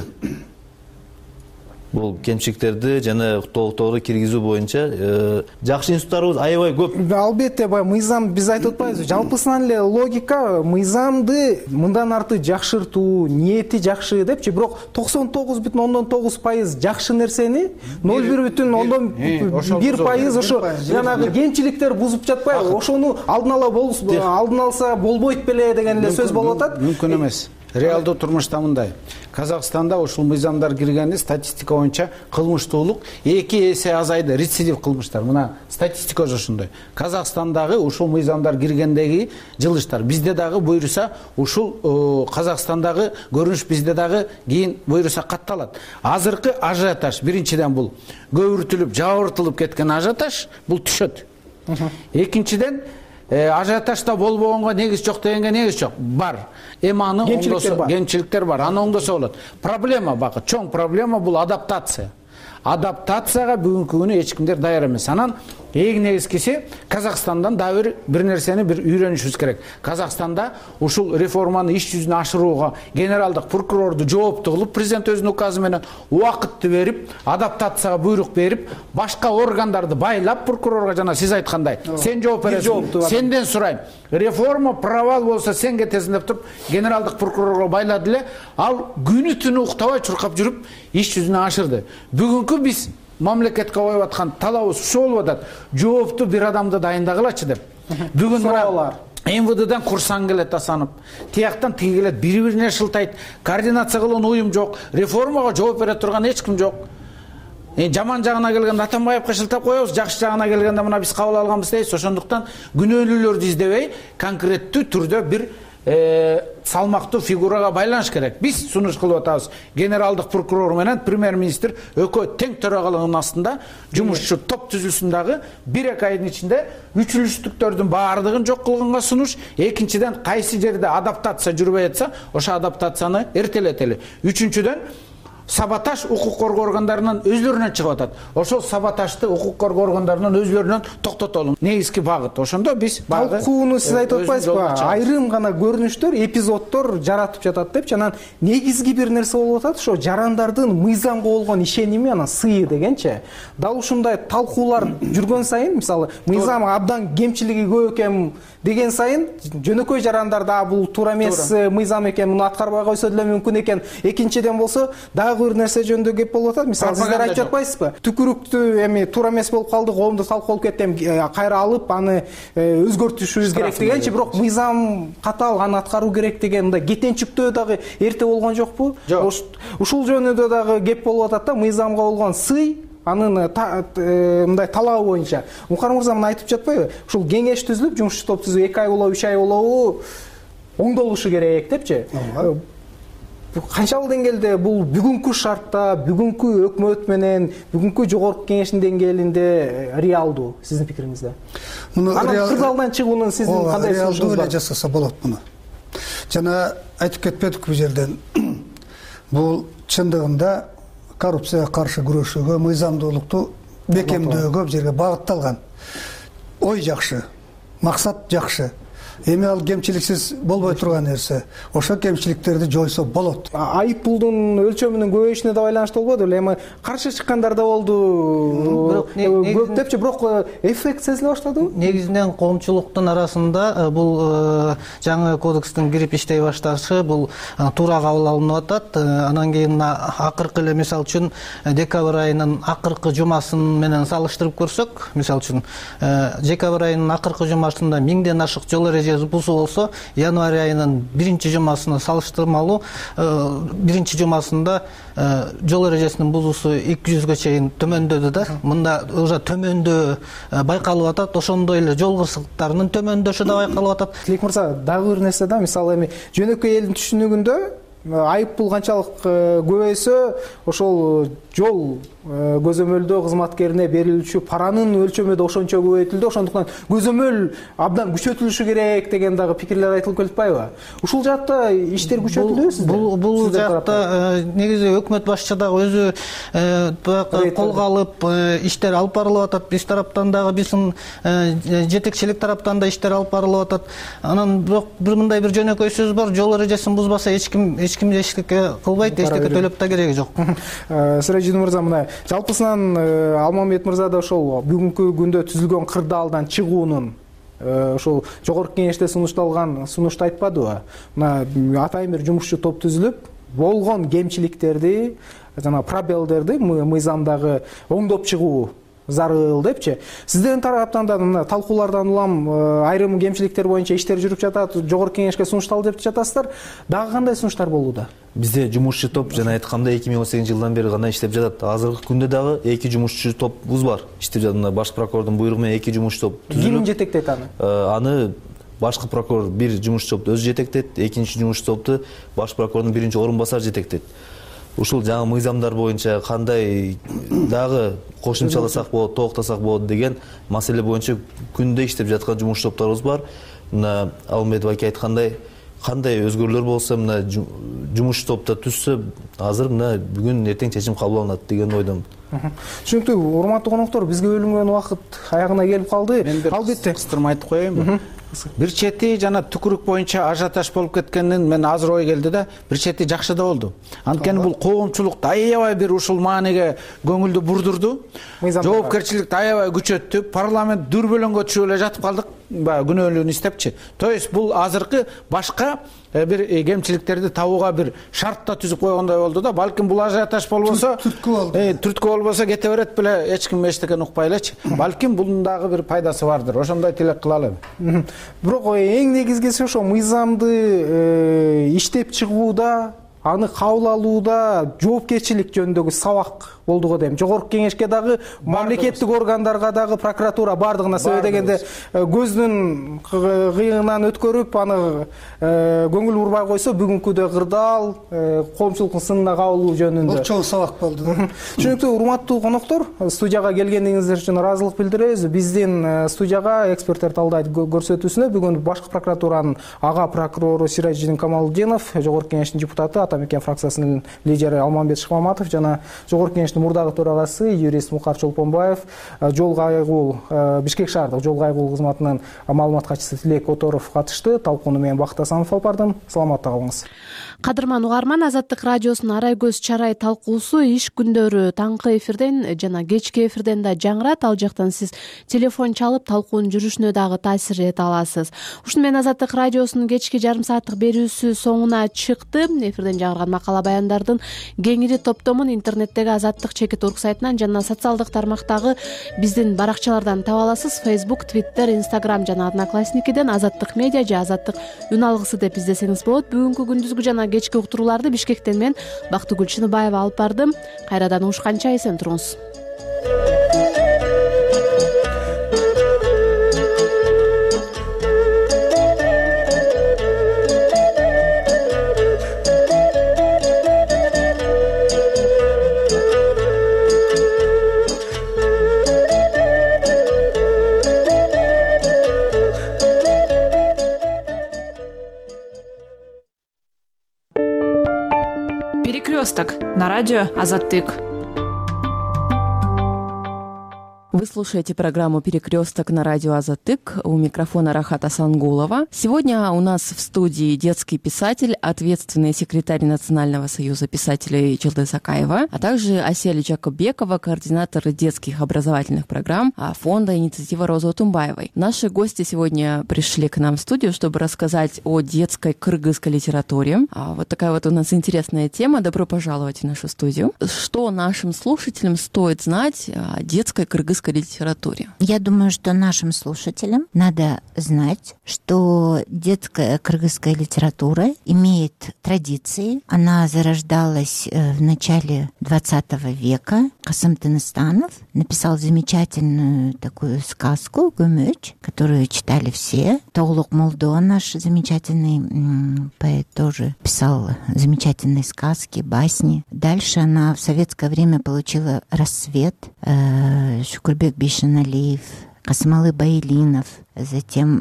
Бул кемчиликтерди жана толуктоого киргизүү боюнча жакшы институттарыбыз аябай көп.
Албетте, мыйзам биз айтып атпайбызбы? Жалпысынан эле логика мыйзамды мындан арты жакшыртуу, ниети жакшы депчи, бирок 99,9% жакшы нерсени 0,1% ошо жанагы кемчиликтер бузуп жатпайбы? Ошону алдын алса болбойт беле деген эле сөз болуп атат.
Мүмкүн эмес. Реалдуу турмушта мындай. Казакстанда ушул мыйзамдар киргенде статистика боюнча кылмыштуулук 2 эсе азайды, рецидив кылмыштар. Мына статистика ошондой. Казакстандагы ушул мыйзамдар киргендеги жылыштар бизде дагы буйруса ушул Казакстандагы көрүнүш бизде дагы кийин буйруса катталат. Азыркы ажиотаж биринчиден бул көбүртүлүп, жабыртылып кеткен ажиотаж бул түшөт. Экинчиден ажиотажда болбогонго негиз жок дегенге негиз жок. Бар. Эми аны кемчиликтер бар. Аны оңдосо болот. Проблема бакы, чоң проблема бул адаптация. Адаптацияга бүгүнкү күнү эч кимдер даяр эмес. Анан эң негизгиси Казакстандан да бир нерсени үйрөнүшүбүз керек. Казакстанда ушул реформаны иш жүзүнө ашырууга генералдык прокурорду жоопту кылып, президент өзүнүн указы менен убакытты берип, адаптацияга буйрук берип, башка органдарды байлап прокурорго жана сиз айткандай, сен жооп бересиң, сенден сурайм. Реформа провал болсо сен кетесиң деп туруп, генералдык прокурорго байлады эле, ал күнү түнү уктабай чуркап жүрүп, иш жүзүнө ашырды. Бүгүнкү биз мамлекетке коюп аткан талабыбыз ушул болуп атат. Жоопту бир адамды дайындагылачы деп. Бүгүн мына МВДдан курсан келет асанып, тияктан тиги келет, бири-бирине шылтайт, координация кылган уюм жок, реформага жооп бере турган эч ким жок. Жаман жагына келгенде Атамбаевка шылтап коебуз, жакшы жагына келгенде мына биз кабыл алганбыз дейбиз. Ошондуктан күнөөлүүлөрдү издебей, конкреттүү түрдө бир салмактуу фигурага байланыш керек. Биз сунуш кылып атабыз. Генералдык прокурор менен премьер-министр экөө тең төрагалыгынын астында жумушчу топ түзүлсүн дагы 1-2 айдын ичинде үчүлүштүктөрдүн баардыгын жок кылганга сунуш. Экинчиден, кайсы жерде адаптация жүрбөй атса, ошо адаптацияны эртелетели. Үчүнчүдөн, саботаж укук коргоо органдарынан өзлөрүнөн чыгып атат. Ошол саботажды укук коргоо органдарынан өзлөрүнөн токтотолу. Негизги багыт. Ошондо биз
талкууну сиз айтып атпайсызбы? Айрым гана көрүнүштөр, эпизоддор жаратып жатат депчи. Анан негизги бир нерсе болуп атат, ошо жарандардын мыйзамга болгон ишеними, анан сыйы дегенчи. Дал ушундай талкуулар жүргөн сайын, мисалы, мыйзам абдан кемчилиги көп экен деген сайын, жөнөкөй жарандарда бул туура эмес мыйзам экен, муну аткарбай койсо деле мүмкүн экен. Экинчиден болсо, бир нерсе жөнүндө кеп болуп атат. Мисалы, сиздер айтып жатпайсызбы? Түкүрүктү эми туура эмес болуп калды, коомдо талкуулуп кетти, кайра алып аны өзгөртүшүбүз керек дегенчи, бирок мыйзам катаал, аны аткаруу керек деген мындай кетенчиктөө дагы эрте болгон жокпу? Ушул жөнүндө дагы кеп болуп атат да, мыйзамга болгон сый, анын мындай талабы боюнча. Мухар мырза мына айтып жатпайбы? Ушул кеңеш түзүлүп, жумушчу топ түзүп 2 ай болобу, 3 ай болобу оңдолушу керек депчи. канчалык деңгээлде бул бүгүнкү шартта, бүгүнкү өкмөт менен, бүгүнкү жогорку кеңештин деңгээлинде реалдуу сиздин пикириңизде? Анан кырдаалдан чыгуунун сиздин кандай сунушуңуз бар?
Жасаса болот муну. Жана айтып кетпедик бул жерден. Бул чындыгында коррупцияга каршы күрөшүүгө, мыйзамдуулукту бекемдөөгө бул жерге багытталган. Ой жакшы, максат жакшы. Эми ал кемчиликсиз болбой турган нерсе. Ошо кемчиликтерди жойсо болот.
Айып пулдун өлчөмүнүн көбөйүшүнө да байланыштуу болбоду беле? Эми каршы чыккандар да болду. Көптөпчү, бирок эффект сезиле баштадыбы?
Негизинен коомчулуктун арасында бул жаңы кодекстин кирип иштей башташы бул туура кабыл алынып атат. Анан кийин акыркы эле мисал үчүн декабрь айынын акыркы жумасын менен салыштырып көрсөк, мисал үчүн декабрь айынын акыркы жумасында 1000ден ашык жол бузуу болсо, январь айынын биринчи жумасына салыштырмалуу биринчи жумасында жол эрежесинин бузуусу 200гө чейин төмөндөдү да. Мында уже төмөндөө байкалып атат, ошондой эле жол кырсыктарынын төмөндөшү да байкалып атат.
Тилек мырза, дагы бир нерсе да, мисалы эми жөнөкөй элдин түшүнүгүндө айып пул канчалык көбөйсө, ошол жол көзөмөлдөө кызматкерине берилүүчү паранын өлчөмү да ошончо көбөйтүлдү. Ошондуктан көзөмөл абдан күчөтүлүшү керек деген дагы пикирлер айтылып келип атпайбы? Ушул жакта иштер күчөтүлөбү сизде?
Бул жакта негизи өкмөт башчы дагы өзү колго алып иштер алып барылып атат. Биз тараптан дагы биздин жетекчилик тараптан да иштер алып барылып атат. Анан бирок бир мындай бир жөнөкөй сөз бар: жол эрежесин бузбаса эч ким эчтеке кылбайт, эчтеке төлөп да кереги жок.
Сыражидин мырза, мына жалпысынан Алмамбет мырза да ошол бүгүнкү күндө түзүлгөн кырдаалдан чыгуунун ошол жогорку кеңеште сунушту айтпадыбы? Мына атайын бир жумушчу топ түзүлүп, болгон кемчиликтерди, жана пробелдерди мыйзамдагы оңдоп чыгуу зарыл депчи. Сиздердин тараптан да мына талкуулардан улам айрым кемчиликтер боюнча иштер жүрүп жатат, жогорку кеңешке сунушталды деп жатасыздар. Дагы кандай сунуштар болууда?
Бизде жумушчу топ жана айткандай 2018-жылдан бери гана иштеп жатат. Азыркы күндө дагы 2 жумушчу топубуз бар. Иштеп жатат. Баш прокурордун буйругу менен 2 жумушчу топ түзүлүп.
Ким жетектейт аны?
Аны башкы прокурор бир жумушчу топту өзү жетектейт, экинчи жумушчу топту баш прокурордун биринчи орун басары жетектейт. Ушул жаңы мыйзамдар боюнча кандай дагы кошумчаласак болот, толуктасак болот деген маселе боюнча күндө иштеп жаткан жумуш топторубуз бар. Мына Алмамбетов аке айткандай, кандай өзгөрүүлөр болсо, мына жумуш топто түзсө, азыр мына бүгүн эртең чечим кабыл алынат деген ойдомун.
Түшүнүктүү. Урматтуу коноктор, бизге бөлүнгөн убакыт аягына келип калды.
Албетте кыстырма айтып коеюнбу? Бир чети жана түкүрүк боюнча ажиотаж болуп кеткенин мен азыр ой келди да, бир чети жакшы да болду. Анткени бул коомчулукту аябай бир ушул маанеге көңүлдү бурдурду. Жоопкерчиликти аябай күчөттү. Парламент дүрбөлөңгө түшүп эле жатып калдык, күнөөлүүнү издепчи. То есть бул азыркы башка бир кемчиликтерди табууга бир шарт да түзүп койгондой болду да. Балким бул ажиотаж болбосо, түрткү болбосо кете берет беле, эч ким эчтеке укпай элечи. Балким bunun дагы бир пайдасы бардыр. Ошондой тилек кылалы.
Бирок эң негизгиси ошо мыйзамды иштеп чыгууда, аны кабыл алууда жоопкерчилик жөнүндөгү сабак болду го дейм. Жогорку кеңешке дагы, мамлекеттик органдарга дагы, прокуратура бардыгына себеп дегенде көздүн кыйыгынан өткөрүп, аны көңүл бурбай койсо, бүгүнкүдө кырдаал коомчулуктун сынына кабылуу жөнүндө
чоң сабак болду.
Түшүнүктүү. Урматтуу коноктор, студияга келгениңиздер үчүн ыраазылык билдиребиз. Биздин студияга эксперттер талдайт көрсөтүүсүнө бүгүн башкы прокуратуранын ага прокурору Сиражидин Камалдинов, жогорку кеңештин депутаты, Атамекен фракциясынын лидери Алмамбет Шыкмаматов жана жогорку кеңештин мурдагы төрагасы юрист Мукар Чолпонбаев, жол кайгул Бишкек шаардык жол кайгул кызматынын маалымат катчысы Тилек Оторов катышты. Талкууну мен Бакыт Асанов алып бардым. Саламатта калыңыз.
Кадырман угарман, Азаттык радиосунун арай көз чарай талкуусу иш күндөрү таңкы эфирден жана кечки эфирден да жаңырат. Ал жактан сиз телефон чалып талкуунун жүрүшүнө дагы таасир эте аласыз. Ушуну менен Азаттык радиосунун кечки жарым сааттык берүүсү соңуна чыкты. Эфирден жаңырган макала баяндардын кеңири топтомун интернеттеги Азаттык чекит орг сайтынан жана социалдык тармактагы биздин баракчалардан таба аласыз. Facebook, Twitter, Instagram жана Одноклассникиден Азаттык медиа же Азаттык үн алгысы деп издесеңиз болот. Бүгүнкү күндүзгү жана кечки уктурууларды Бишкектен мен Бактыгүл Чыныбаева алып бардым. Кайрадан угушканча эсен туруңуз.
Перекресток на радио Азаттык.
Вы слушаете программу «Перекресток» на радио Азаттык. У микрофона Рахат Асангулова. Сегодня у нас в студии детский писатель, ответственный секретарь Национального союза писателей Жылдыз Акаева, а также Асель Жакобекова, координатор детских образовательных программ фонда «Инициатива Розы Утумбаевой». Наши гости сегодня пришли к нам в студию, чтобы рассказать о детской кыргызской литературе. Вот такая вот у нас интересная тема. Добро пожаловать в нашу студию. Что нашим слушателям стоит знать о детской кыргызской литературе?
Я думаю, что нашим слушателям надо знать, что детская кыргызская литература имеет традиции. Она зарождалась в начале 20 века. Касым Тыныстанов написал замечательную такую сказку «Гумыч», которую читали все. Тоғлук Молдо, наш замечательный поэт, тоже писал замечательные сказки, басни. Дальше она в советское время получила расцвет. Шукурбек Бишеналиев, Касымалы Байлинов, затем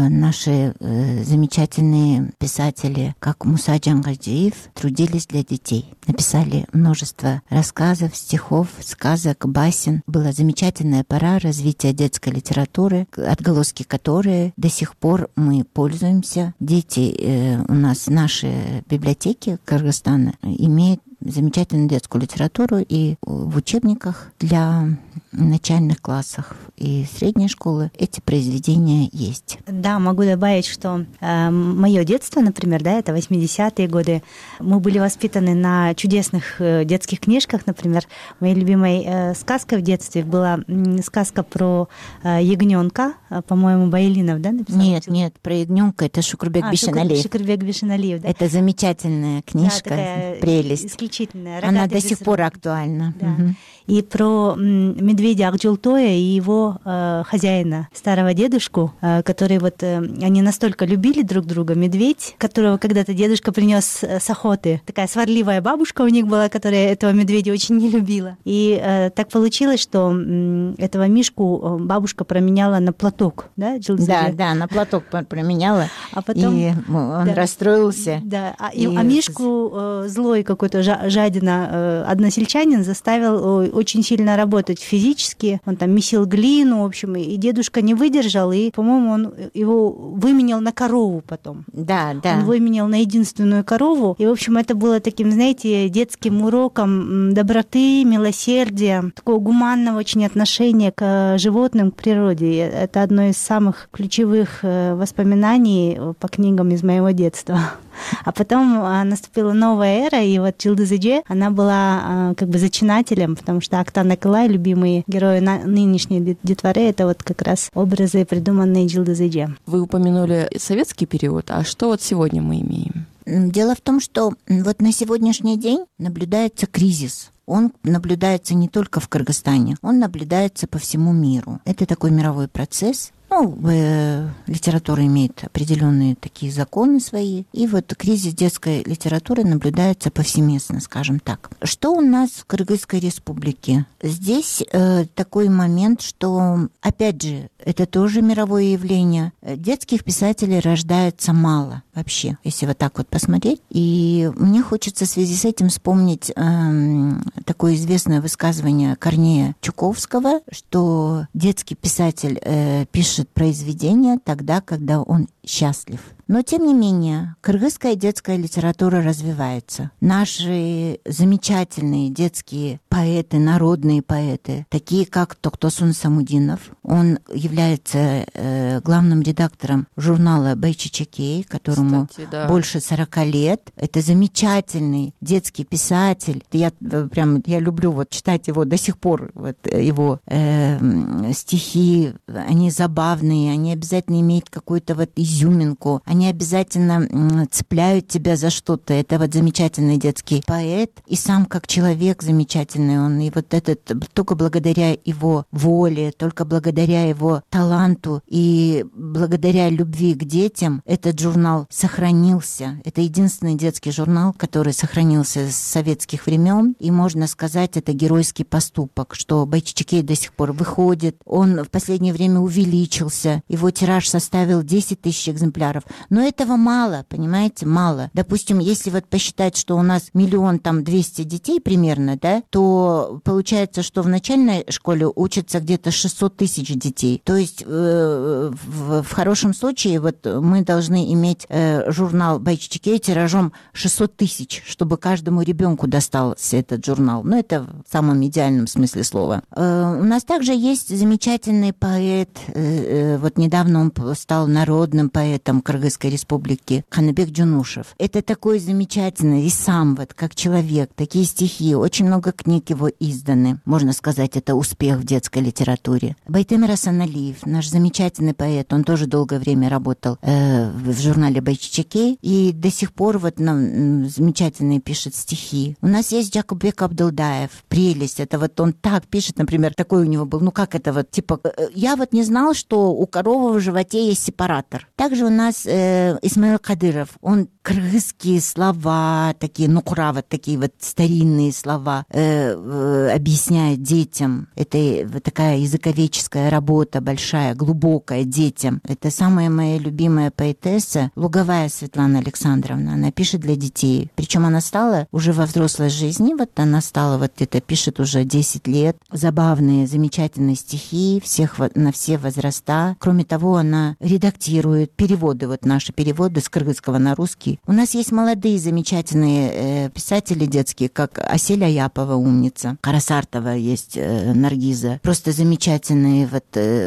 наши замечательные писатели, как Муса Джангадиев, трудились для детей. Написали множество рассказов, стихов, сказок, басен. Была замечательная пора развития детской литературы, отголоски которой до сих пор мы пользуемся. Дети у нас, наши библиотеки Кыргызстана имеют замечательную детскую литературу и в учебниках для начальных классов и средней школы эти произведения есть.
Да, могу добавить, что мое детство, например, да, это 80-е годы, мы были воспитаны на чудесных детских книжках, например, моей любимой сказкой в детстве была сказка про ягненка, по-моему, Байлинов, да, написал?
Нет, про ягненка это Шукурбек Бишеналиев.
Шукурбек Бишеналиев, да.
Это замечательная книжка, да, прелесть.
Исключительная.
Она до сих пор актуальна.
Да. Угу. И про медведя Акжултоя и его хозяина, старого дедушку, который вот они настолько любили друг друга. Медведь, которого когда-то дедушка принес с охоты. Такая сварливая бабушка у них была, которая этого медведя очень не любила. И так получилось, что этого мишку бабушка променяла на платок, да, Джилдызеде?
Да, на платок променяла.
А потом
и он расстроился.
Да, а мишку злой какой-то жадина односельчанин заставил очень сильно работать физически. Он там месил глину, в общем, и дедушка не выдержал, и, по-моему, он его выменял на корову потом.
Да.
Он выменял на единственную корову. И, в общем, это было таким, знаете, детским уроком доброты, милосердия, такого гуманного очень отношения к животным, к природе. Это одно из самых ключевых воспоминаний по книгам из моего детства. А потом наступила новая эра, и вот Джилдызеде, она была как бы зачинателем, потому что Актан Акылай, любимые герои нынешней детворы, это вот как раз образы, придуманные Джилдызеде.
Вы упомянули советский период, а что вот сегодня мы имеем?
Дело в том, что вот на сегодняшний день наблюдается кризис. Он наблюдается не только в Кыргызстане, он наблюдается по всему миру. Это такой мировой процесс. Литература имеет определенные такие законы свои. И вот кризис детской литературы наблюдается повсеместно, скажем так. Что у нас в Кыргызской республике? Здесь такой момент, что, опять же, это тоже мировое явление. Детских писателей рождается мало вообще, если вот так вот посмотреть. И мне хочется в связи с этим вспомнить такое известное высказывание Корнея Чуковского, что детский писатель пишет произведение тогда, когда он счастлив. Но, тем не менее, кыргызская детская литература развивается. Наши замечательные детские поэты, народные поэты, такие как Токтосун Самудинов, он является главным редактором журнала «Байчичекей», которому больше 40 лет. Это замечательный детский писатель. Я люблю вот читать его до сих пор. Вот его стихи, они забавные, они обязательно имеют какую-то вот изюминку, они обязательно цепляют тебя за что-то. Это вот замечательный детский поэт, и сам как человек замечательный он. И вот этот, только благодаря его воле, только благодаря его таланту и благодаря любви к детям этот журнал сохранился. Это единственный детский журнал, который сохранился с советских времен, и можно сказать, это геройский поступок, что Байчичекей до сих пор выходит. Он в последнее время увеличился, его тираж составил 10 тысяч экземпляров. Но этого мало, понимаете, мало. Допустим, если вот посчитать, что у нас 1 200 000 детей примерно, да, то получается, что в начальной школе учатся где-то 600 000 детей. То есть в хорошем случае вот мы должны иметь журнал «Байчичке» тиражом 600 000, чтобы каждому ребенку достался этот журнал. Ну, это в самом идеальном смысле слова. У нас также есть замечательный поэт, вот недавно он стал народным поэтом Кыргызской республики, Каныбек Джунушев. Это такой замечательный и сам вот как человек, такие стихи, очень много книг его изданы. Можно сказать, это успех в детской литературе. Байтемир Асаналиев, наш замечательный поэт, он тоже долгое время работал в журнале «Байчичке», и до сих пор вот нам замечательные пишет стихи. У нас есть Джакубек Абдулдаев, прелесть. Это вот он так пишет, например, такой у него был, ну как это вот, типа, я вот не знал, что у коровы в животе есть сепаратор. Также у нас Исмаил Кадыров, он кыргызские слова, такие, нукура, вот такие вот старинные слова объясняет детям. Это вот такая языковедческая работа большая, глубокая детям. Это самая моя любимая поэтесса, Луговая Светлана Александровна. Она пишет для детей. Причем она стала уже во взрослой жизни, вот она стала вот это, пишет уже 10 лет. Забавные, замечательные стихи на все возраста. Кроме того, она редактирует переводы, вот наши переводы с кыргызского на русский. У нас есть молодые замечательные писатели детские, как Асель Аяпова, умница. Карасартова есть, Наргиза. Просто замечательные вот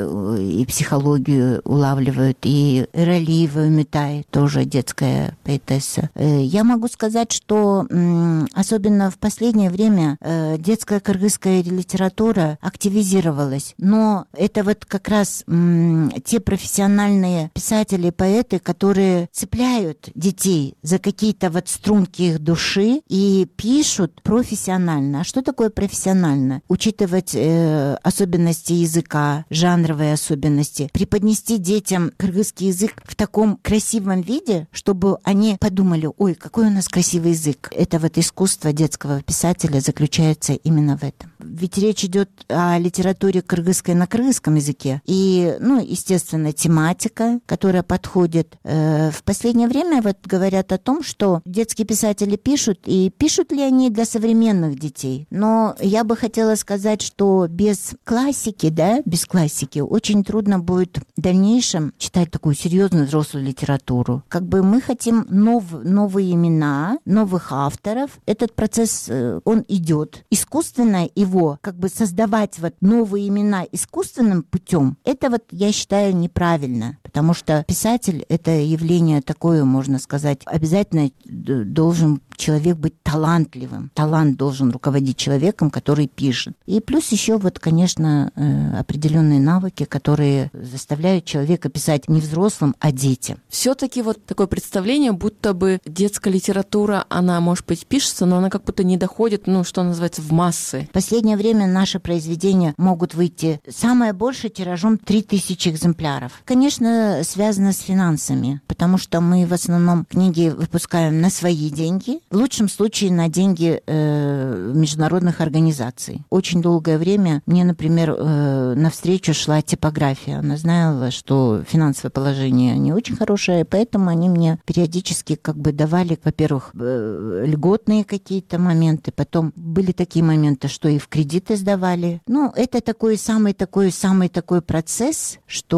и психологию улавливают. И Эралиева Умитай, тоже детская поэтесса. Я могу сказать, что особенно в последнее время детская кыргызская литература активизировалась. Но это вот как раз те профессиональные писатели, поэты, которые цепляют детей за какие-то вот струнки их души и пишут профессионально. А что такое профессионально? Учитывать особенности языка, жанровые особенности, преподнести детям кыргызский язык в таком красивом виде, чтобы они подумали, ой, какой у нас красивый язык. Это вот искусство детского писателя заключается именно в этом. Ведь речь идет о литературе кыргызской на кыргызском языке. И, ну, естественно, тематика, которая подходит. В последнее время вот говорят о том, что детские писатели пишут, и пишут ли они для современных детей. Но я бы хотела сказать, что без классики, да, без классики очень трудно будет в дальнейшем читать такую серьезную взрослую литературу. Как бы мы хотим новые имена, новых авторов. Этот процесс, он идет. Искусственно его, как бы создавать вот новые имена искусственным путем, это вот, я считаю, неправильно. Потому что писатель — это явление такое, можно сказать, обязательно должен человек быть талантливым. Талант должен руководить человеком, который пишет. И плюс еще вот, конечно, определенные навыки, которые заставляют человека писать не взрослым, а детям.
Все-таки вот такое представление, будто бы детская литература, она, может быть, пишется, но она как будто не доходит, ну, что называется, в массы.
В последнее время наши произведения могут выйти самое большее тиражом 3000 экземпляров. Конечно, связано с финансами, потому что мы в основном книги выпускаем на свои деньги, в лучшем случае на деньги международных организаций. Очень долгое время мне, например, навстречу шла типография. Она знала, что финансовое положение не очень хорошее, поэтому они мне периодически как бы давали, во-первых, льготные какие-то моменты, потом были такие моменты, что и в кредиты сдавали. Ну, это самый такой процесс,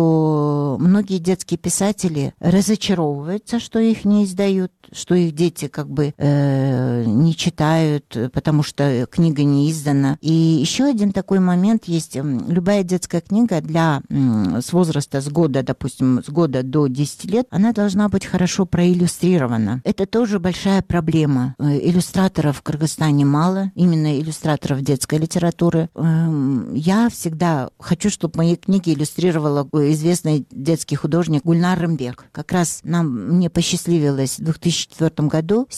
что многие детские писатели разочаровываются, что их не издают, что их дети как бы не читают, потому что книга не издана. И еще один такой момент есть. Любая детская книга с возраста с года до 10 лет, она должна быть хорошо проиллюстрирована. Это тоже большая проблема. Иллюстраторов в Кыргызстане мало, именно иллюстраторов детской литературы. Я всегда хочу, чтобы мои книги иллюстрировала известный детский художник Гульнар Рымбек. Как раз мне посчастливилось в 2004 году с ней работать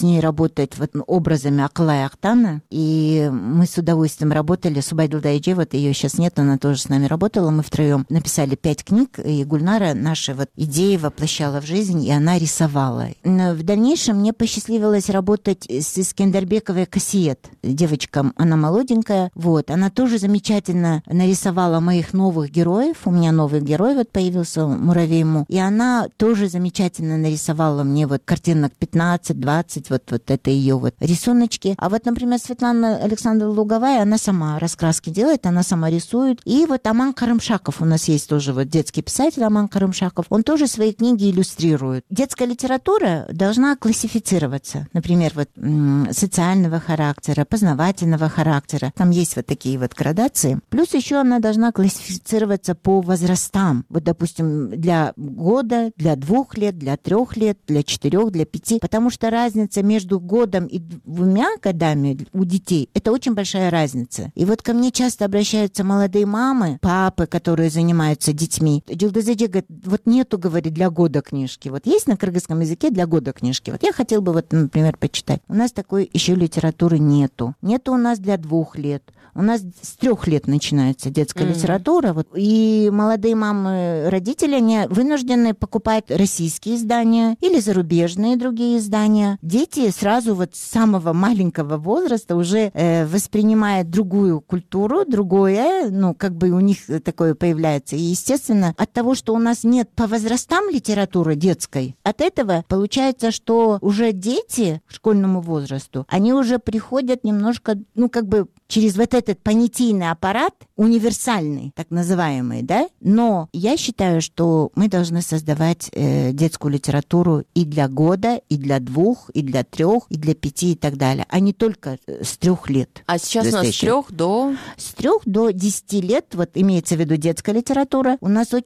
работать вот образами Акылай Актана, и мы с удовольствием работали. Субайдул Дайджи, вот ее сейчас нет, она тоже с нами работала, мы втроем написали 5 книг, и Гульнара наши вот идеи воплощала в жизнь, и она рисовала. Но в дальнейшем мне посчастливилось работать с Искендербековой Кассиет. Девочка, она молоденькая, вот, она тоже замечательно нарисовала моих новых героев, у меня новый герой вот появился, Муравей Му, и она тоже замечательно нарисовала мне вот картинок 15-20, вот это ее вот рисуночки. А вот, например, Светлана Александровна Луговая, она сама раскраски делает, она сама рисует. И вот Аман Карымшаков, у нас есть тоже вот детский писатель Аман Карымшаков, он тоже свои книги иллюстрирует. Детская литература должна классифицироваться, например, вот социального характера, познавательного характера. Там есть вот такие вот градации. Плюс еще она должна классифицироваться по возрастам. Вот, допустим, для года, для 2 лет, для 3 лет, для 4, для 5. Потому что разница между годом и 2 годами у детей, это очень большая разница. И вот ко мне часто обращаются молодые мамы, папы, которые занимаются детьми. Джилдазеджи говорит, вот нету, говорит, для года книжки. Вот есть на кыргызском языке для года книжки. Вот я хотел бы вот, например, почитать. У нас такой еще литературы нету. Нету у нас для 2 лет. У нас с 3 лет начинается детская литература. Вот. И молодые мамы, родители, они вынуждены покупать российские издания или зарубежные другие издания. Дети сразу вот с самого маленького возраста уже воспринимают другую культуру, другое, ну, как бы у них такое появляется. И, естественно, от того, что у нас нет по возрастам литературы детской, от этого получается, что уже дети к школьному возрасту, они уже приходят немножко, ну, как бы через вот этот понятийный аппарат, универсальный, так называемый, да? Но я считаю, что мы должны создавать детскую литературу и для года, и для 2, и для 3, и для 5, и так далее, а не только с 3 лет.
А сейчас у нас с 3 до...
С 3 до 10 лет, вот имеется в виду детская литература, у нас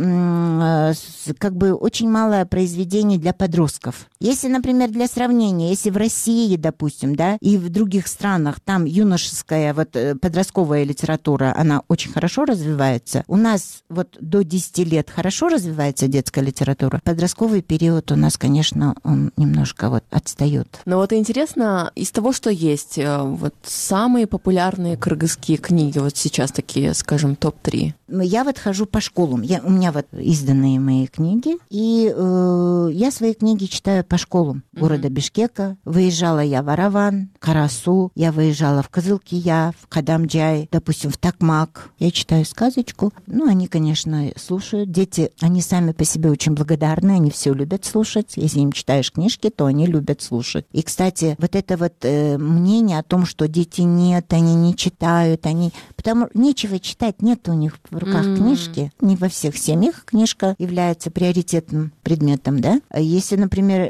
очень, как бы, очень мало произведений для подростков. Если, например, для сравнения, если в России, допустим, да, и в других странах там юношеская, вот подростковая литература, она очень хорошо развивается. У нас вот до 10 лет хорошо развивается детская литература. Подростковый период у нас, конечно, он немножко вот отстает.
Но вот интересно, из того, что есть, вот самые популярные кыргызские книги, вот сейчас такие, скажем, топ-3.
Я вот хожу по школам. У меня вот изданные мои книги, и я свои книги читаю по школам города Бишкека. Выезжала я в Араван, Карасу, я выезжала в Кызылкия, в Кадамджай, допустим, в Такмак. Я читаю сказочку. Ну, они, конечно, слушают. Дети, они сами по себе очень благодарны, они все любят слушать. Если им читаешь книжки, то они любят слушать. И, кстати, вот это вот мнение о том, что дети нет, они не читают, потому нечего читать, нет у них в руках книжки. Не во всех семьях книжка является приоритетным предметом, да? Если, например,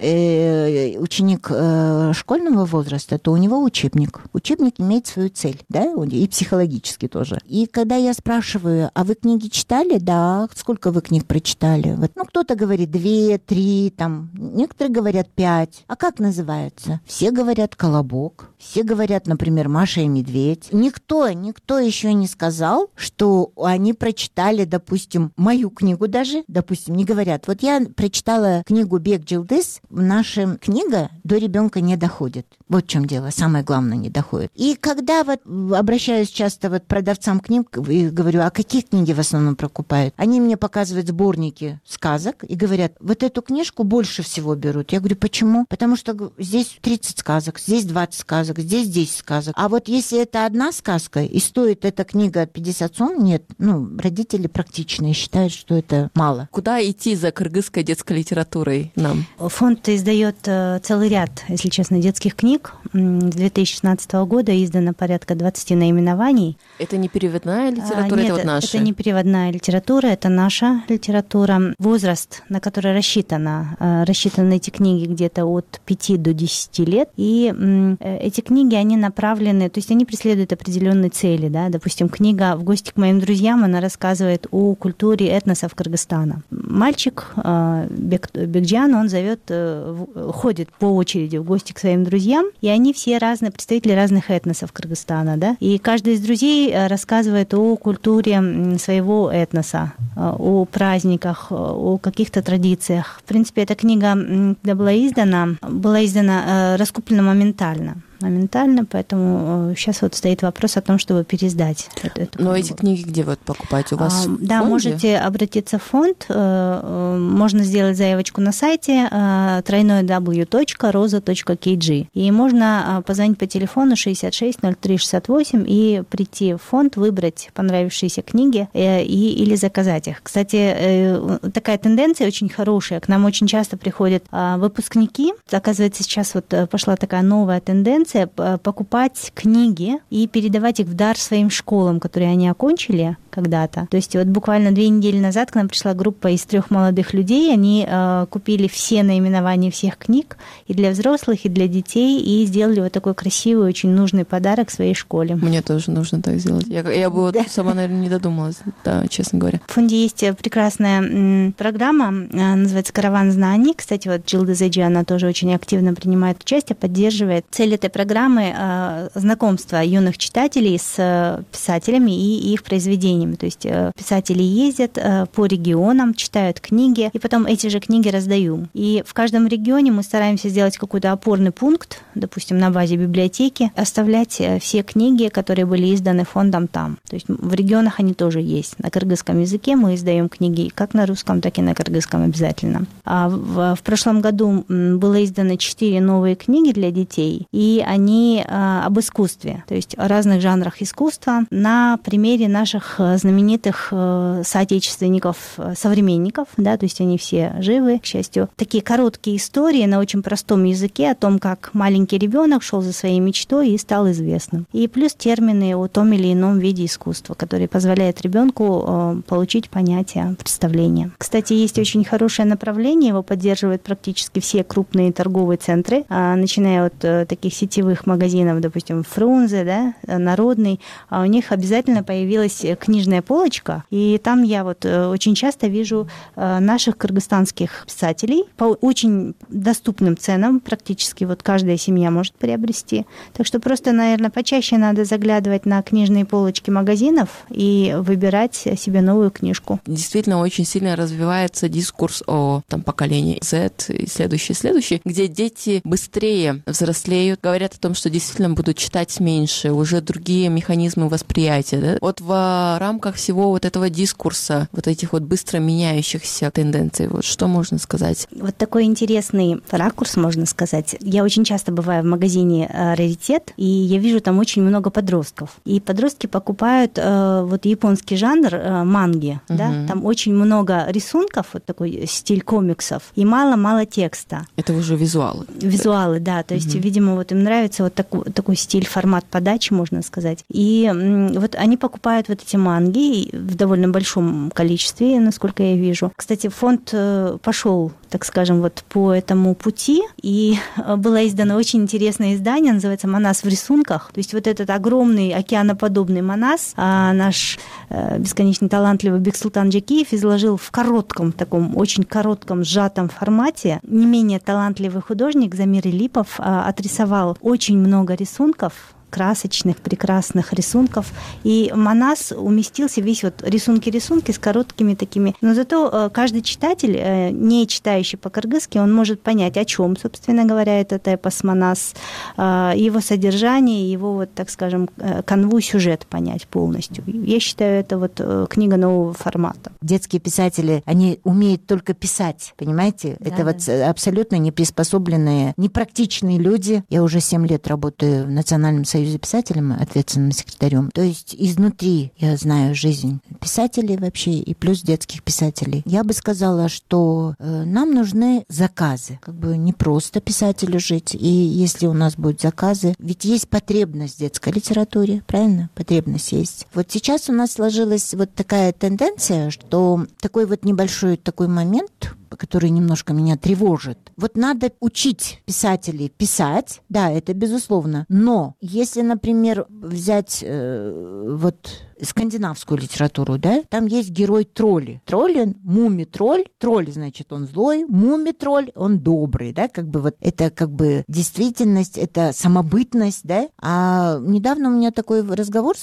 ученик школьного возраста, то у него учебник. Учебник имеет свою цель, да, и психологически тоже. И когда я спрашиваю, а вы книги читали? Да. Сколько вы книг прочитали? Вот, ну, кто-то говорит 2, 3, там, некоторые говорят 5. А как называется? Все говорят «Колобок». Все говорят, например, «Маша и Медведь». Никто еще не сказал, что они прочитали, допустим, мою книгу даже, допустим, не говорят. Вот я прочитала книгу «Бек Джилдыз», наша книга до ребенка не доходит. Вот в чем дело, самое главное, не доходит. И когда вот обращаюсь часто вот к продавцам книг и говорю, а какие книги в основном покупают? Они мне показывают сборники сказок и говорят, вот эту книжку больше всего берут. Я говорю, почему? Потому что здесь 30 сказок, здесь 20 сказок, здесь 10 сказок. А вот если это одна сказка и стоит эта книга 50 сом, нет, ну, родители практичные считают, что это мало.
Куда идти за кыргызской детской литературой нам?
Фонд издает целый ряд, если честно, детских книг. С 2016 года издано порядка 20 наименований.
Это не переводная литература,
нет,
это вот наша?
Это не переводная литература, это наша литература. Возраст, на который рассчитаны эти книги где-то от 5 до 10 лет. И эти книги, они направлены, то есть они преследуют определенные цели. Да? Допустим, книга «В гости к моим друзьям», она рассказывает о культуре этносов Кыргызстана. Мальчик Бекджан, он ходит по очереди в гости к своим друзьям, и они все разные, представители разных этносов Кыргызстана. Казахстана, да, и каждый из друзей рассказывает о культуре своего этноса, о праздниках, о каких-то традициях. В принципе, эта книга, когда была издана, раскуплена моментально, поэтому сейчас вот стоит вопрос о том, чтобы переиздать эту
Но
книгу.
эти книги где вот покупать? У вас в
Да,
фонде?
можете обратиться в фонд, можно сделать заявочку на сайте www.roza.kg, и можно позвонить по телефону 66 03 68 и прийти в фонд, выбрать понравившиеся книги или заказать их. Кстати, такая тенденция очень хорошая, к нам очень часто приходят выпускники, оказывается, сейчас вот пошла такая новая тенденция покупать книги и передавать их в дар своим школам, которые они окончили когда-то. То есть вот буквально 2 недели назад к нам пришла группа из 3 молодых людей, они купили все наименования всех книг и для взрослых, и для детей, и сделали вот такой красивый, очень нужный подарок своей школе.
Мне тоже нужно так сделать. Я бы вот сама, наверное, не додумалась, да, честно говоря.
В фонде есть прекрасная программа, называется «Караван знаний». Кстати, вот Джилда Зеджи, она тоже очень активно принимает участие, поддерживает. Цель этой программы – знакомство юных читателей с писателями и их произведениями. То есть писатели ездят по регионам, читают книги, и потом эти же книги раздаем. И в каждом регионе мы стараемся сделать какой-то опорный пункт, допустим, на базе библиотеки, оставлять все книги, которые были изданы фондом там. То есть в регионах они тоже есть. На кыргызском языке мы издаем книги как на русском, так и на кыргызском обязательно. А в прошлом году было издано 4 новые книги для детей, и они об искусстве, то есть о разных жанрах искусства на примере наших знаменитых соотечественников, современников, да, то есть они все живы, к счастью. Такие короткие истории на очень простом языке о том, как маленький ребенок шел за своей мечтой и стал известным. И плюс термины о том или ином виде искусства, которые позволяют ребенку получить понятие, представление. Кстати, есть очень хорошее направление, его поддерживают практически все крупные торговые центры, начиная от таких сетевых магазинов, допустим, Фрунзе, да, Народный, а у них обязательно появилась книжная полочка, и там я вот очень часто вижу наших кыргызстанских писателей по очень доступным ценам, практически вот каждая семья может приобрести. Так что просто, наверное, почаще надо заглядывать на книжные полочки магазинов и выбирать себе новую книжку.
Действительно, очень сильно развивается дискурс о поколении Z и следующие, где дети быстрее взрослеют, говорят о том, что действительно будут читать меньше, уже другие механизмы восприятия. Да? Вот в рамках всего вот этого дискурса, вот этих вот быстро меняющихся тенденций, вот что можно сказать? Вот
такой интересный ракурс, можно сказать. Я очень часто бываю в магазине «Раритет», и я вижу там очень много подростков. И подростки покупают вот японский жанр манги. Да? Там очень много рисунков, вот такой стиль комиксов, и мало-мало текста.
Это уже визуалы.
Визуалы, да. То есть, видимо, вот им нравится вот такой стиль, формат подачи, можно сказать. И вот они покупают вот эти манги в довольно большом количестве, насколько я вижу. Кстати, фонд пошел, так скажем, вот по этому пути, и было издано очень интересное издание, называется «Манас в рисунках». То есть вот этот огромный океаноподобный Манас наш бесконечно талантливый Бексултан Джакиев изложил в коротком, таком очень коротком, сжатом формате. Не менее талантливый художник Замир Илипов отрисовал очень много рисунков, красочных, прекрасных рисунков. И Манас уместился весь вот рисунки с короткими такими. Но зато каждый читатель, не читающий по-кыргызски, он может понять, о чем, собственно говоря, этот эпос Манас, его содержание, его, вот, так скажем, канву, сюжет понять полностью. Я считаю, это вот книга нового формата.
Детские писатели, они умеют только писать, понимаете? Да, это вот абсолютно неприспособленные, непрактичные люди. Я уже 7 лет работаю в Национальном союзе писателем, ответственным секретарем. То есть изнутри я знаю жизнь писателей вообще и плюс детских писателей. Я бы сказала, что нам нужны заказы. Как бы не просто писателю жить. И если у нас будут заказы, ведь есть потребность в детской литературе, правильно? Потребность есть. Вот сейчас у нас сложилась вот такая тенденция, что такой вот небольшой такой момент, который немножко меня тревожит. Вот надо учить писателей писать, да, это безусловно, но если, например, взять вот скандинавскую литературу, да, там есть герой тролли. Тролли, муми-тролль. Тролль, значит, он злой, муми-тролль, он добрый, да, как бы вот это как бы действительность, это самобытность, да. А недавно у меня такой разговор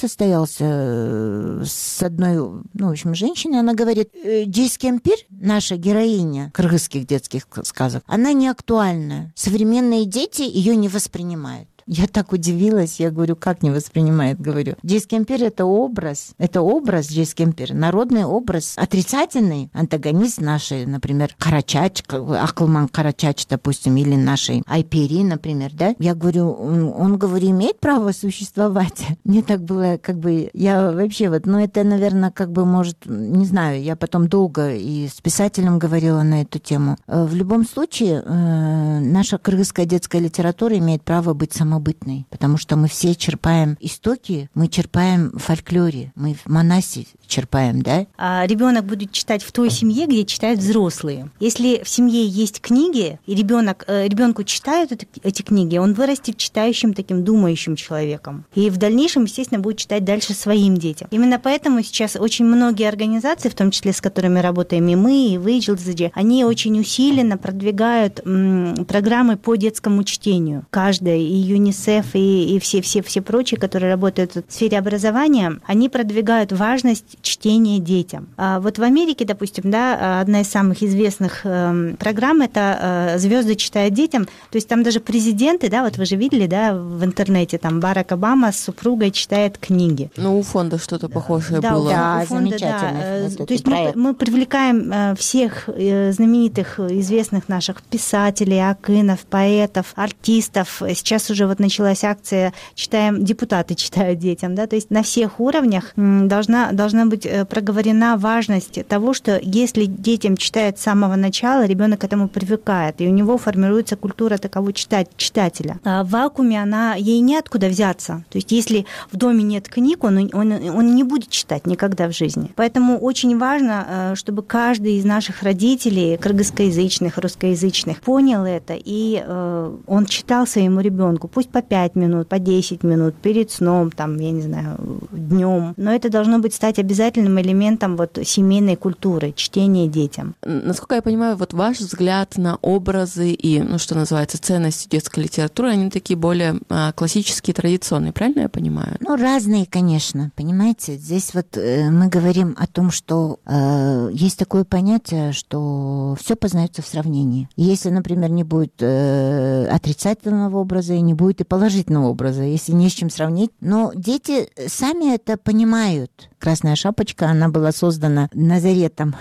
состоялся с одной, ну, в общем, женщиной, она говорит, Джейс Кемпир, наша героиня кыргызских детских сказок, она не актуальна. Современные дети ее не воспринимают. Я так удивилась, я говорю, как не воспринимает, говорю. Джейс Кемпир — это образ Джейс Кемпир, народный образ, отрицательный антагонист нашей, например, Карачач, Акылман Карачач, допустим, или нашей Айпери, например, да. Я говорю, он, говорю, имеет право существовать. Мне так было, как бы, я вообще вот, ну, это, наверное, как бы, может, не знаю, я потом долго и с писателем говорила на эту тему. В любом случае, наша кыргызская детская литература имеет право быть самобытной, потому что мы все черпаем истоки, мы черпаем в фольклоре, мы в Манасе черпаем, да?
А ребенок будет читать в той семье, где читают взрослые. Если в семье есть книги, и ребенку читают эти книги, он вырастет читающим, таким думающим человеком. И в дальнейшем, естественно, будет читать дальше своим детям. Именно поэтому сейчас очень многие организации, в том числе с которыми работаем и мы, и вы, Джилдзаджи, они очень усиленно продвигают программы по детскому чтению. Каждая, и ЮНИСЕФ, и все прочие, которые работают в сфере образования, они продвигают важность чтения детям. А вот в Америке, допустим, да, одна из самых известных программ — это «Звезды читают детям». То есть там даже президенты, да, вот вы же видели, да, в интернете, там Барак Обама с супругой читает книги.
Ну, у фонда что-то похожее
да,
было.
Да,
у фонда,
замечательно.
Да.
Вот
то есть мы привлекаем всех знаменитых, известных наших писателей, акынов, поэтов, артистов. Сейчас уже вот началась акция «Депутаты читают детям», да, то есть на всех уровнях должна быть проговорена важность того, что если детям читают с самого начала, ребенок к этому привыкает, и у него формируется культура такого читателя. А в вакууме ей неоткуда взяться. То есть если в доме нет книг, он не будет читать никогда в жизни. Поэтому очень важно, чтобы каждый из наших родителей, кыргызскоязычных, русскоязычных, понял это, и он читал своему ребенку, пусть по 5 минут, по 10 минут, перед сном, там, я не знаю, днем. Но это должно стать обязательным элементом вот семейной культуры, чтения детям.
Насколько я понимаю, вот ваш взгляд на образы и, ну, что называется, ценности детской литературы, они такие более классические, традиционные, правильно я понимаю?
Ну, разные, конечно, понимаете. Здесь вот мы говорим о том, что есть такое понятие, что все познается в сравнении. Если, например, не будет отрицательного образа и не будет и положительного образа, если не с чем сравнить, но дети сами это понимают. «Красная шапочка», она была создана Назаретом,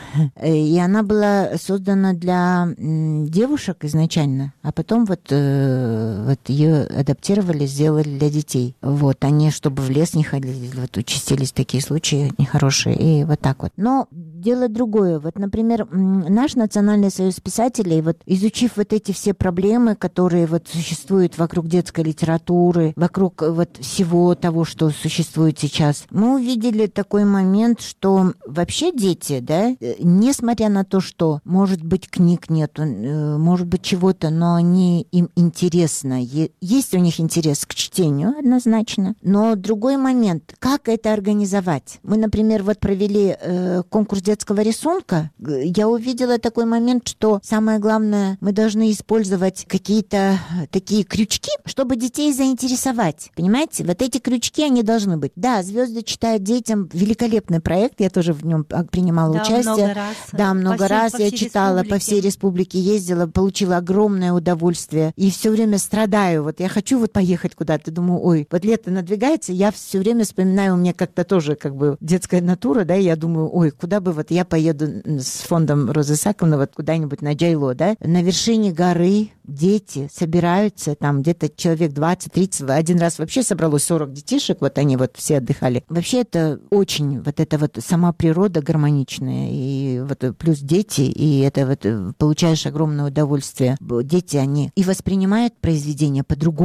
и она была создана для девушек изначально, а потом вот ее адаптировали, сделали для детей. Вот, они, чтобы в лес не ходили, вот участились такие случаи нехорошие, и вот так вот. Но дело другое. Вот, например, наш Национальный союз писателей, вот изучив вот эти все проблемы, которые вот существуют вокруг детской литературы, вокруг вот всего того, что существует сейчас, мы увидели такой момент, что вообще дети, да, несмотря на то, что, может быть, книг нету, может быть, чего-то, но им интересно, есть у них интерес к чтению однозначно, но другой момент, как это организовать? Мы, например, вот провели конкурс детского рисунка, я увидела такой момент, что самое главное, мы должны использовать какие-то такие крючки, чтобы детей заинтересовать, понимаете? Вот эти крючки, они должны быть. Да, «Звезды читают детям» — великолепный проект, я тоже в нем принимала участие. Много раз я читала, по всей республике ездила, получила огромное удовольствие и все время страдаю. Вот я хочу вот поехать куда-то, думаю, ой, вот лето надвигается, я все время вспоминаю, у меня как-то тоже как бы детская натура, да, и я думаю, ой, куда бы вот я поеду с фондом Розы Исааковны вот куда-нибудь на Джайло, да, на вершине горы дети собираются, там где-то человек 20-30, один раз вообще собралось 40 детишек, вот они вот все отдыхали. Вообще это очень, вот это вот сама природа гармоничная, и вот плюс дети, и это вот получаешь огромное удовольствие. Дети, они и воспринимают произведение по-другому,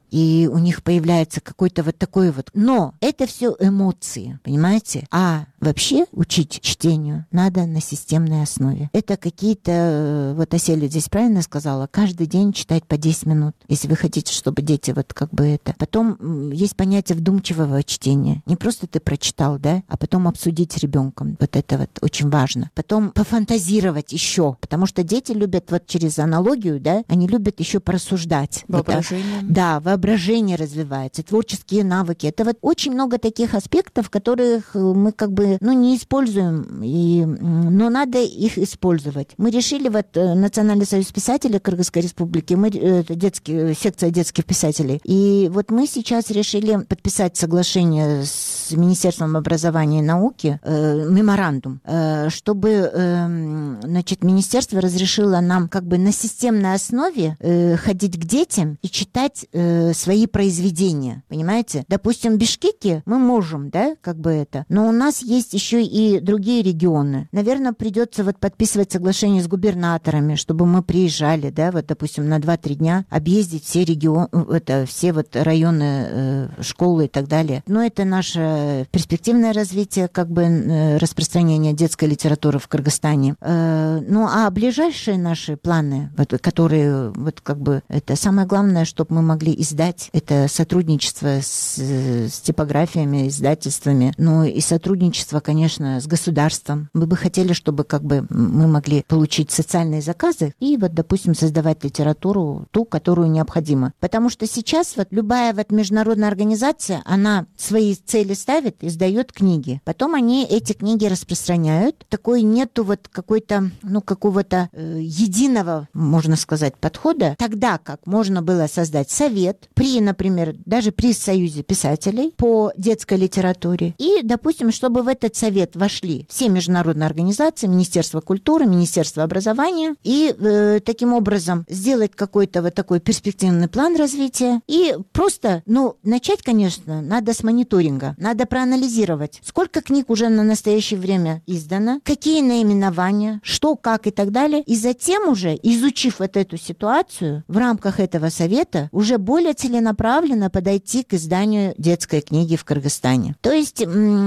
и у них появляется какой-то вот такой вот. Но это все эмоции, понимаете? А вообще учить чтению надо на системной основе. Это какие-то, вот Аселя здесь правильно сказала, каждый день читать по 10 минут, если вы хотите, чтобы дети вот как бы это. Потом есть понятие вдумчивого чтения. Не просто ты прочитал, да, а потом обсудить с ребенком. Вот это вот очень важно. Потом пофантазировать еще, потому что дети любят вот через аналогию, да, они любят еще порассуждать.
Воображение.
Да, воображение развивается, творческие навыки. Это вот очень много таких аспектов, которых мы как бы, не используем, но надо их использовать. Мы решили, вот Национальный союз писателей Кыргызской республики, это секция детских писателей, и вот мы сейчас решили подписать соглашение с Министерством образования и науки, меморандум, чтобы, значит, министерство разрешило нам как бы на системной основе ходить к детям и читать свои произведения, понимаете? Допустим, в Бишкеке мы можем, да, как бы это, но у нас есть еще и другие регионы. Наверное, придется вот подписывать соглашение с губернаторами, чтобы мы приезжали, да, вот, допустим, на 2-3 дня объездить все регионы, все вот районы, школы и так далее. Но это наше перспективное развитие, как бы распространение детской литературы в Кыргызстане. Ну, а ближайшие наши планы, вот, которые, вот, как бы, это самое главное, чтобы мы могли издать, это сотрудничество с типографиями, издательствами, ну, и сотрудничество, конечно, с государством. Мы бы хотели, чтобы, как бы, мы могли получить социальные заказы и, вот, допустим, создавать литературу, ту, которую необходимо. Потому что сейчас вот любая вот международная организация, она свои цели ставит, издает книги. Потом они эти книги распространяют. Такой нету вот какой-то, какого-то единого, можно сказать, подхода. Тогда как можно было создать совет при, например, даже при Союзе писателей по детской литературе. И, допустим, чтобы в этот совет вошли все международные организации, Министерство культуры, Министерство образования, и таким образом сделать какой-то вот такой перспективный план развития. И просто, начать, конечно, надо с мониторинга. Надо проанализировать, сколько книг уже на настоящее время издано, какие наименования, что, как и так далее. И затем уже, изучив вот эту ситуацию, в рамках этого совета уже более целенаправленно подойти к изданию детской книги в Кыргызстане. То есть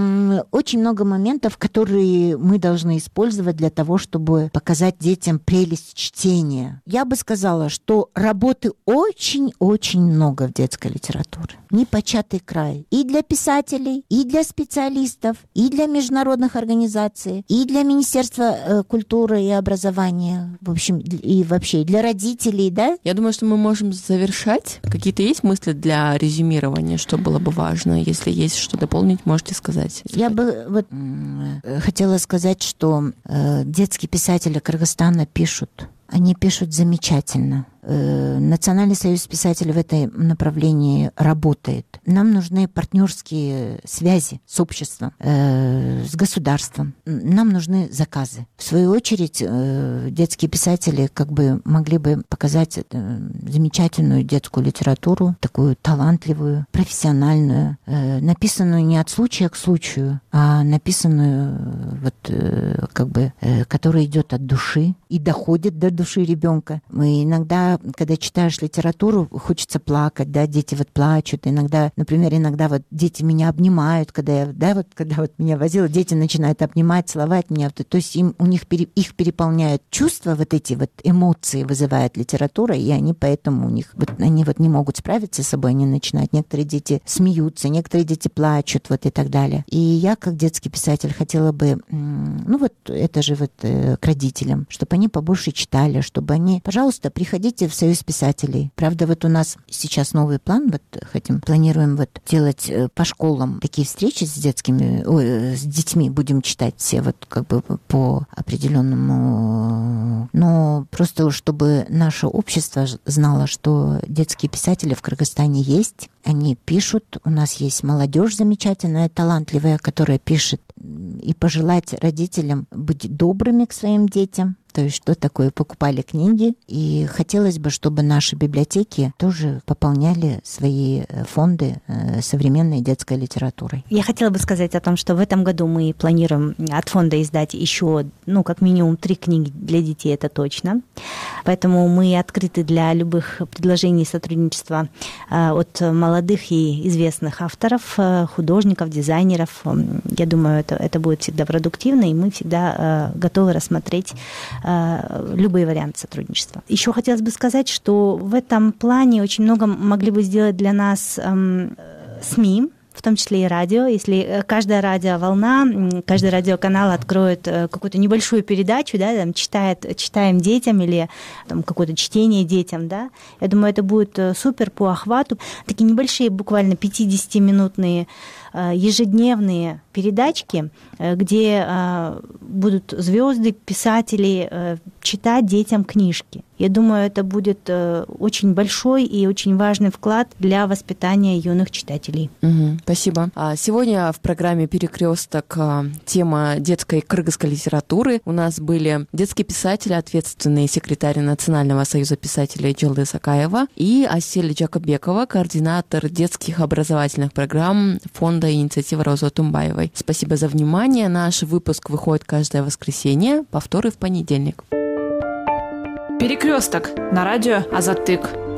очень много моментов, которые мы должны использовать для того, чтобы показать детям прелесть чтения. Я бы сказала, что работы очень-очень много в детской литературе. Непочатый край. И для писателей, и для специалистов, и для международных организаций, и для Министерства культуры и образования, в общем, и вообще для родителей, да?
Я думаю, что мы можем завершать. Какие-то есть мысли для резюмирования, что было бы важно? Если есть что дополнить, можете сказать.
Я бы хотела сказать, что детские писатели Кыргызстана пишут. Они пишут замечательно. Национальный союз писателей в этом направлении работает. Нам нужны партнерские связи с обществом, с государством. Нам нужны заказы. В свою очередь, детские писатели как бы могли бы показать замечательную детскую литературу, такую талантливую, профессиональную, написанную не от случая к случаю, а написанную которая идет от души и доходит до души ребенка. Мы иногда, когда читаешь литературу, хочется плакать, да, дети вот плачут. Иногда, например, вот дети меня обнимают, когда меня возила, дети начинают обнимать, целовать меня. То есть их переполняют чувства, вот эти вот эмоции вызывает литература, и они поэтому они не могут справиться с собой, они начинают. Некоторые дети смеются, некоторые дети плачут, вот и так далее. И я, как детский писатель, хотела бы, это же к родителям, чтобы они побольше читали, чтобы они, пожалуйста, приходите в Союз писателей. Правда, у нас сейчас новый план, планируем делать по школам такие встречи с детьми, будем читать все по определенному, но просто чтобы наше общество знало, что детские писатели в Кыргызстане есть, они пишут, у нас есть молодежь замечательная, талантливая, которая пишет, и пожелать родителям быть добрыми к своим детям, то есть что такое покупали книги. И хотелось бы, чтобы наши библиотеки тоже пополняли свои фонды современной детской литературой.
Я хотела бы сказать о том, что в этом году мы планируем от фонда издать еще, как минимум 3 книги для детей, это точно. Поэтому мы открыты для любых предложений сотрудничества от молодых и известных авторов, художников, дизайнеров. Я думаю, это будет всегда продуктивно, и мы всегда готовы рассмотреть любые варианты сотрудничества. Еще хотелось бы сказать, что в этом плане очень много могли бы сделать для нас СМИ, в том числе и радио. Если каждая радиоволна, каждый радиоканал откроет какую-то небольшую передачу, да, там, читаем детям или там, какое-то чтение детям, да, я думаю, это будет супер по охвату. Такие небольшие, буквально 50-минутные ежедневные передачки, где будут звезды, писатели читать детям книжки. Я думаю, это будет очень большой и очень важный вклад для воспитания юных читателей.
Спасибо. Сегодня в программе «Перекресток» тема детской кыргызской литературы. У нас были детский писатель, ответственный секретарь Национального союза писателей Джилдыз Акаева и Асель Джакобекова, координатор детских образовательных программ фонда инициативы Розы Тумбаевой. Спасибо за внимание. Наш выпуск выходит каждое воскресенье, повторы в понедельник.
Перекресток на радио Азаттык.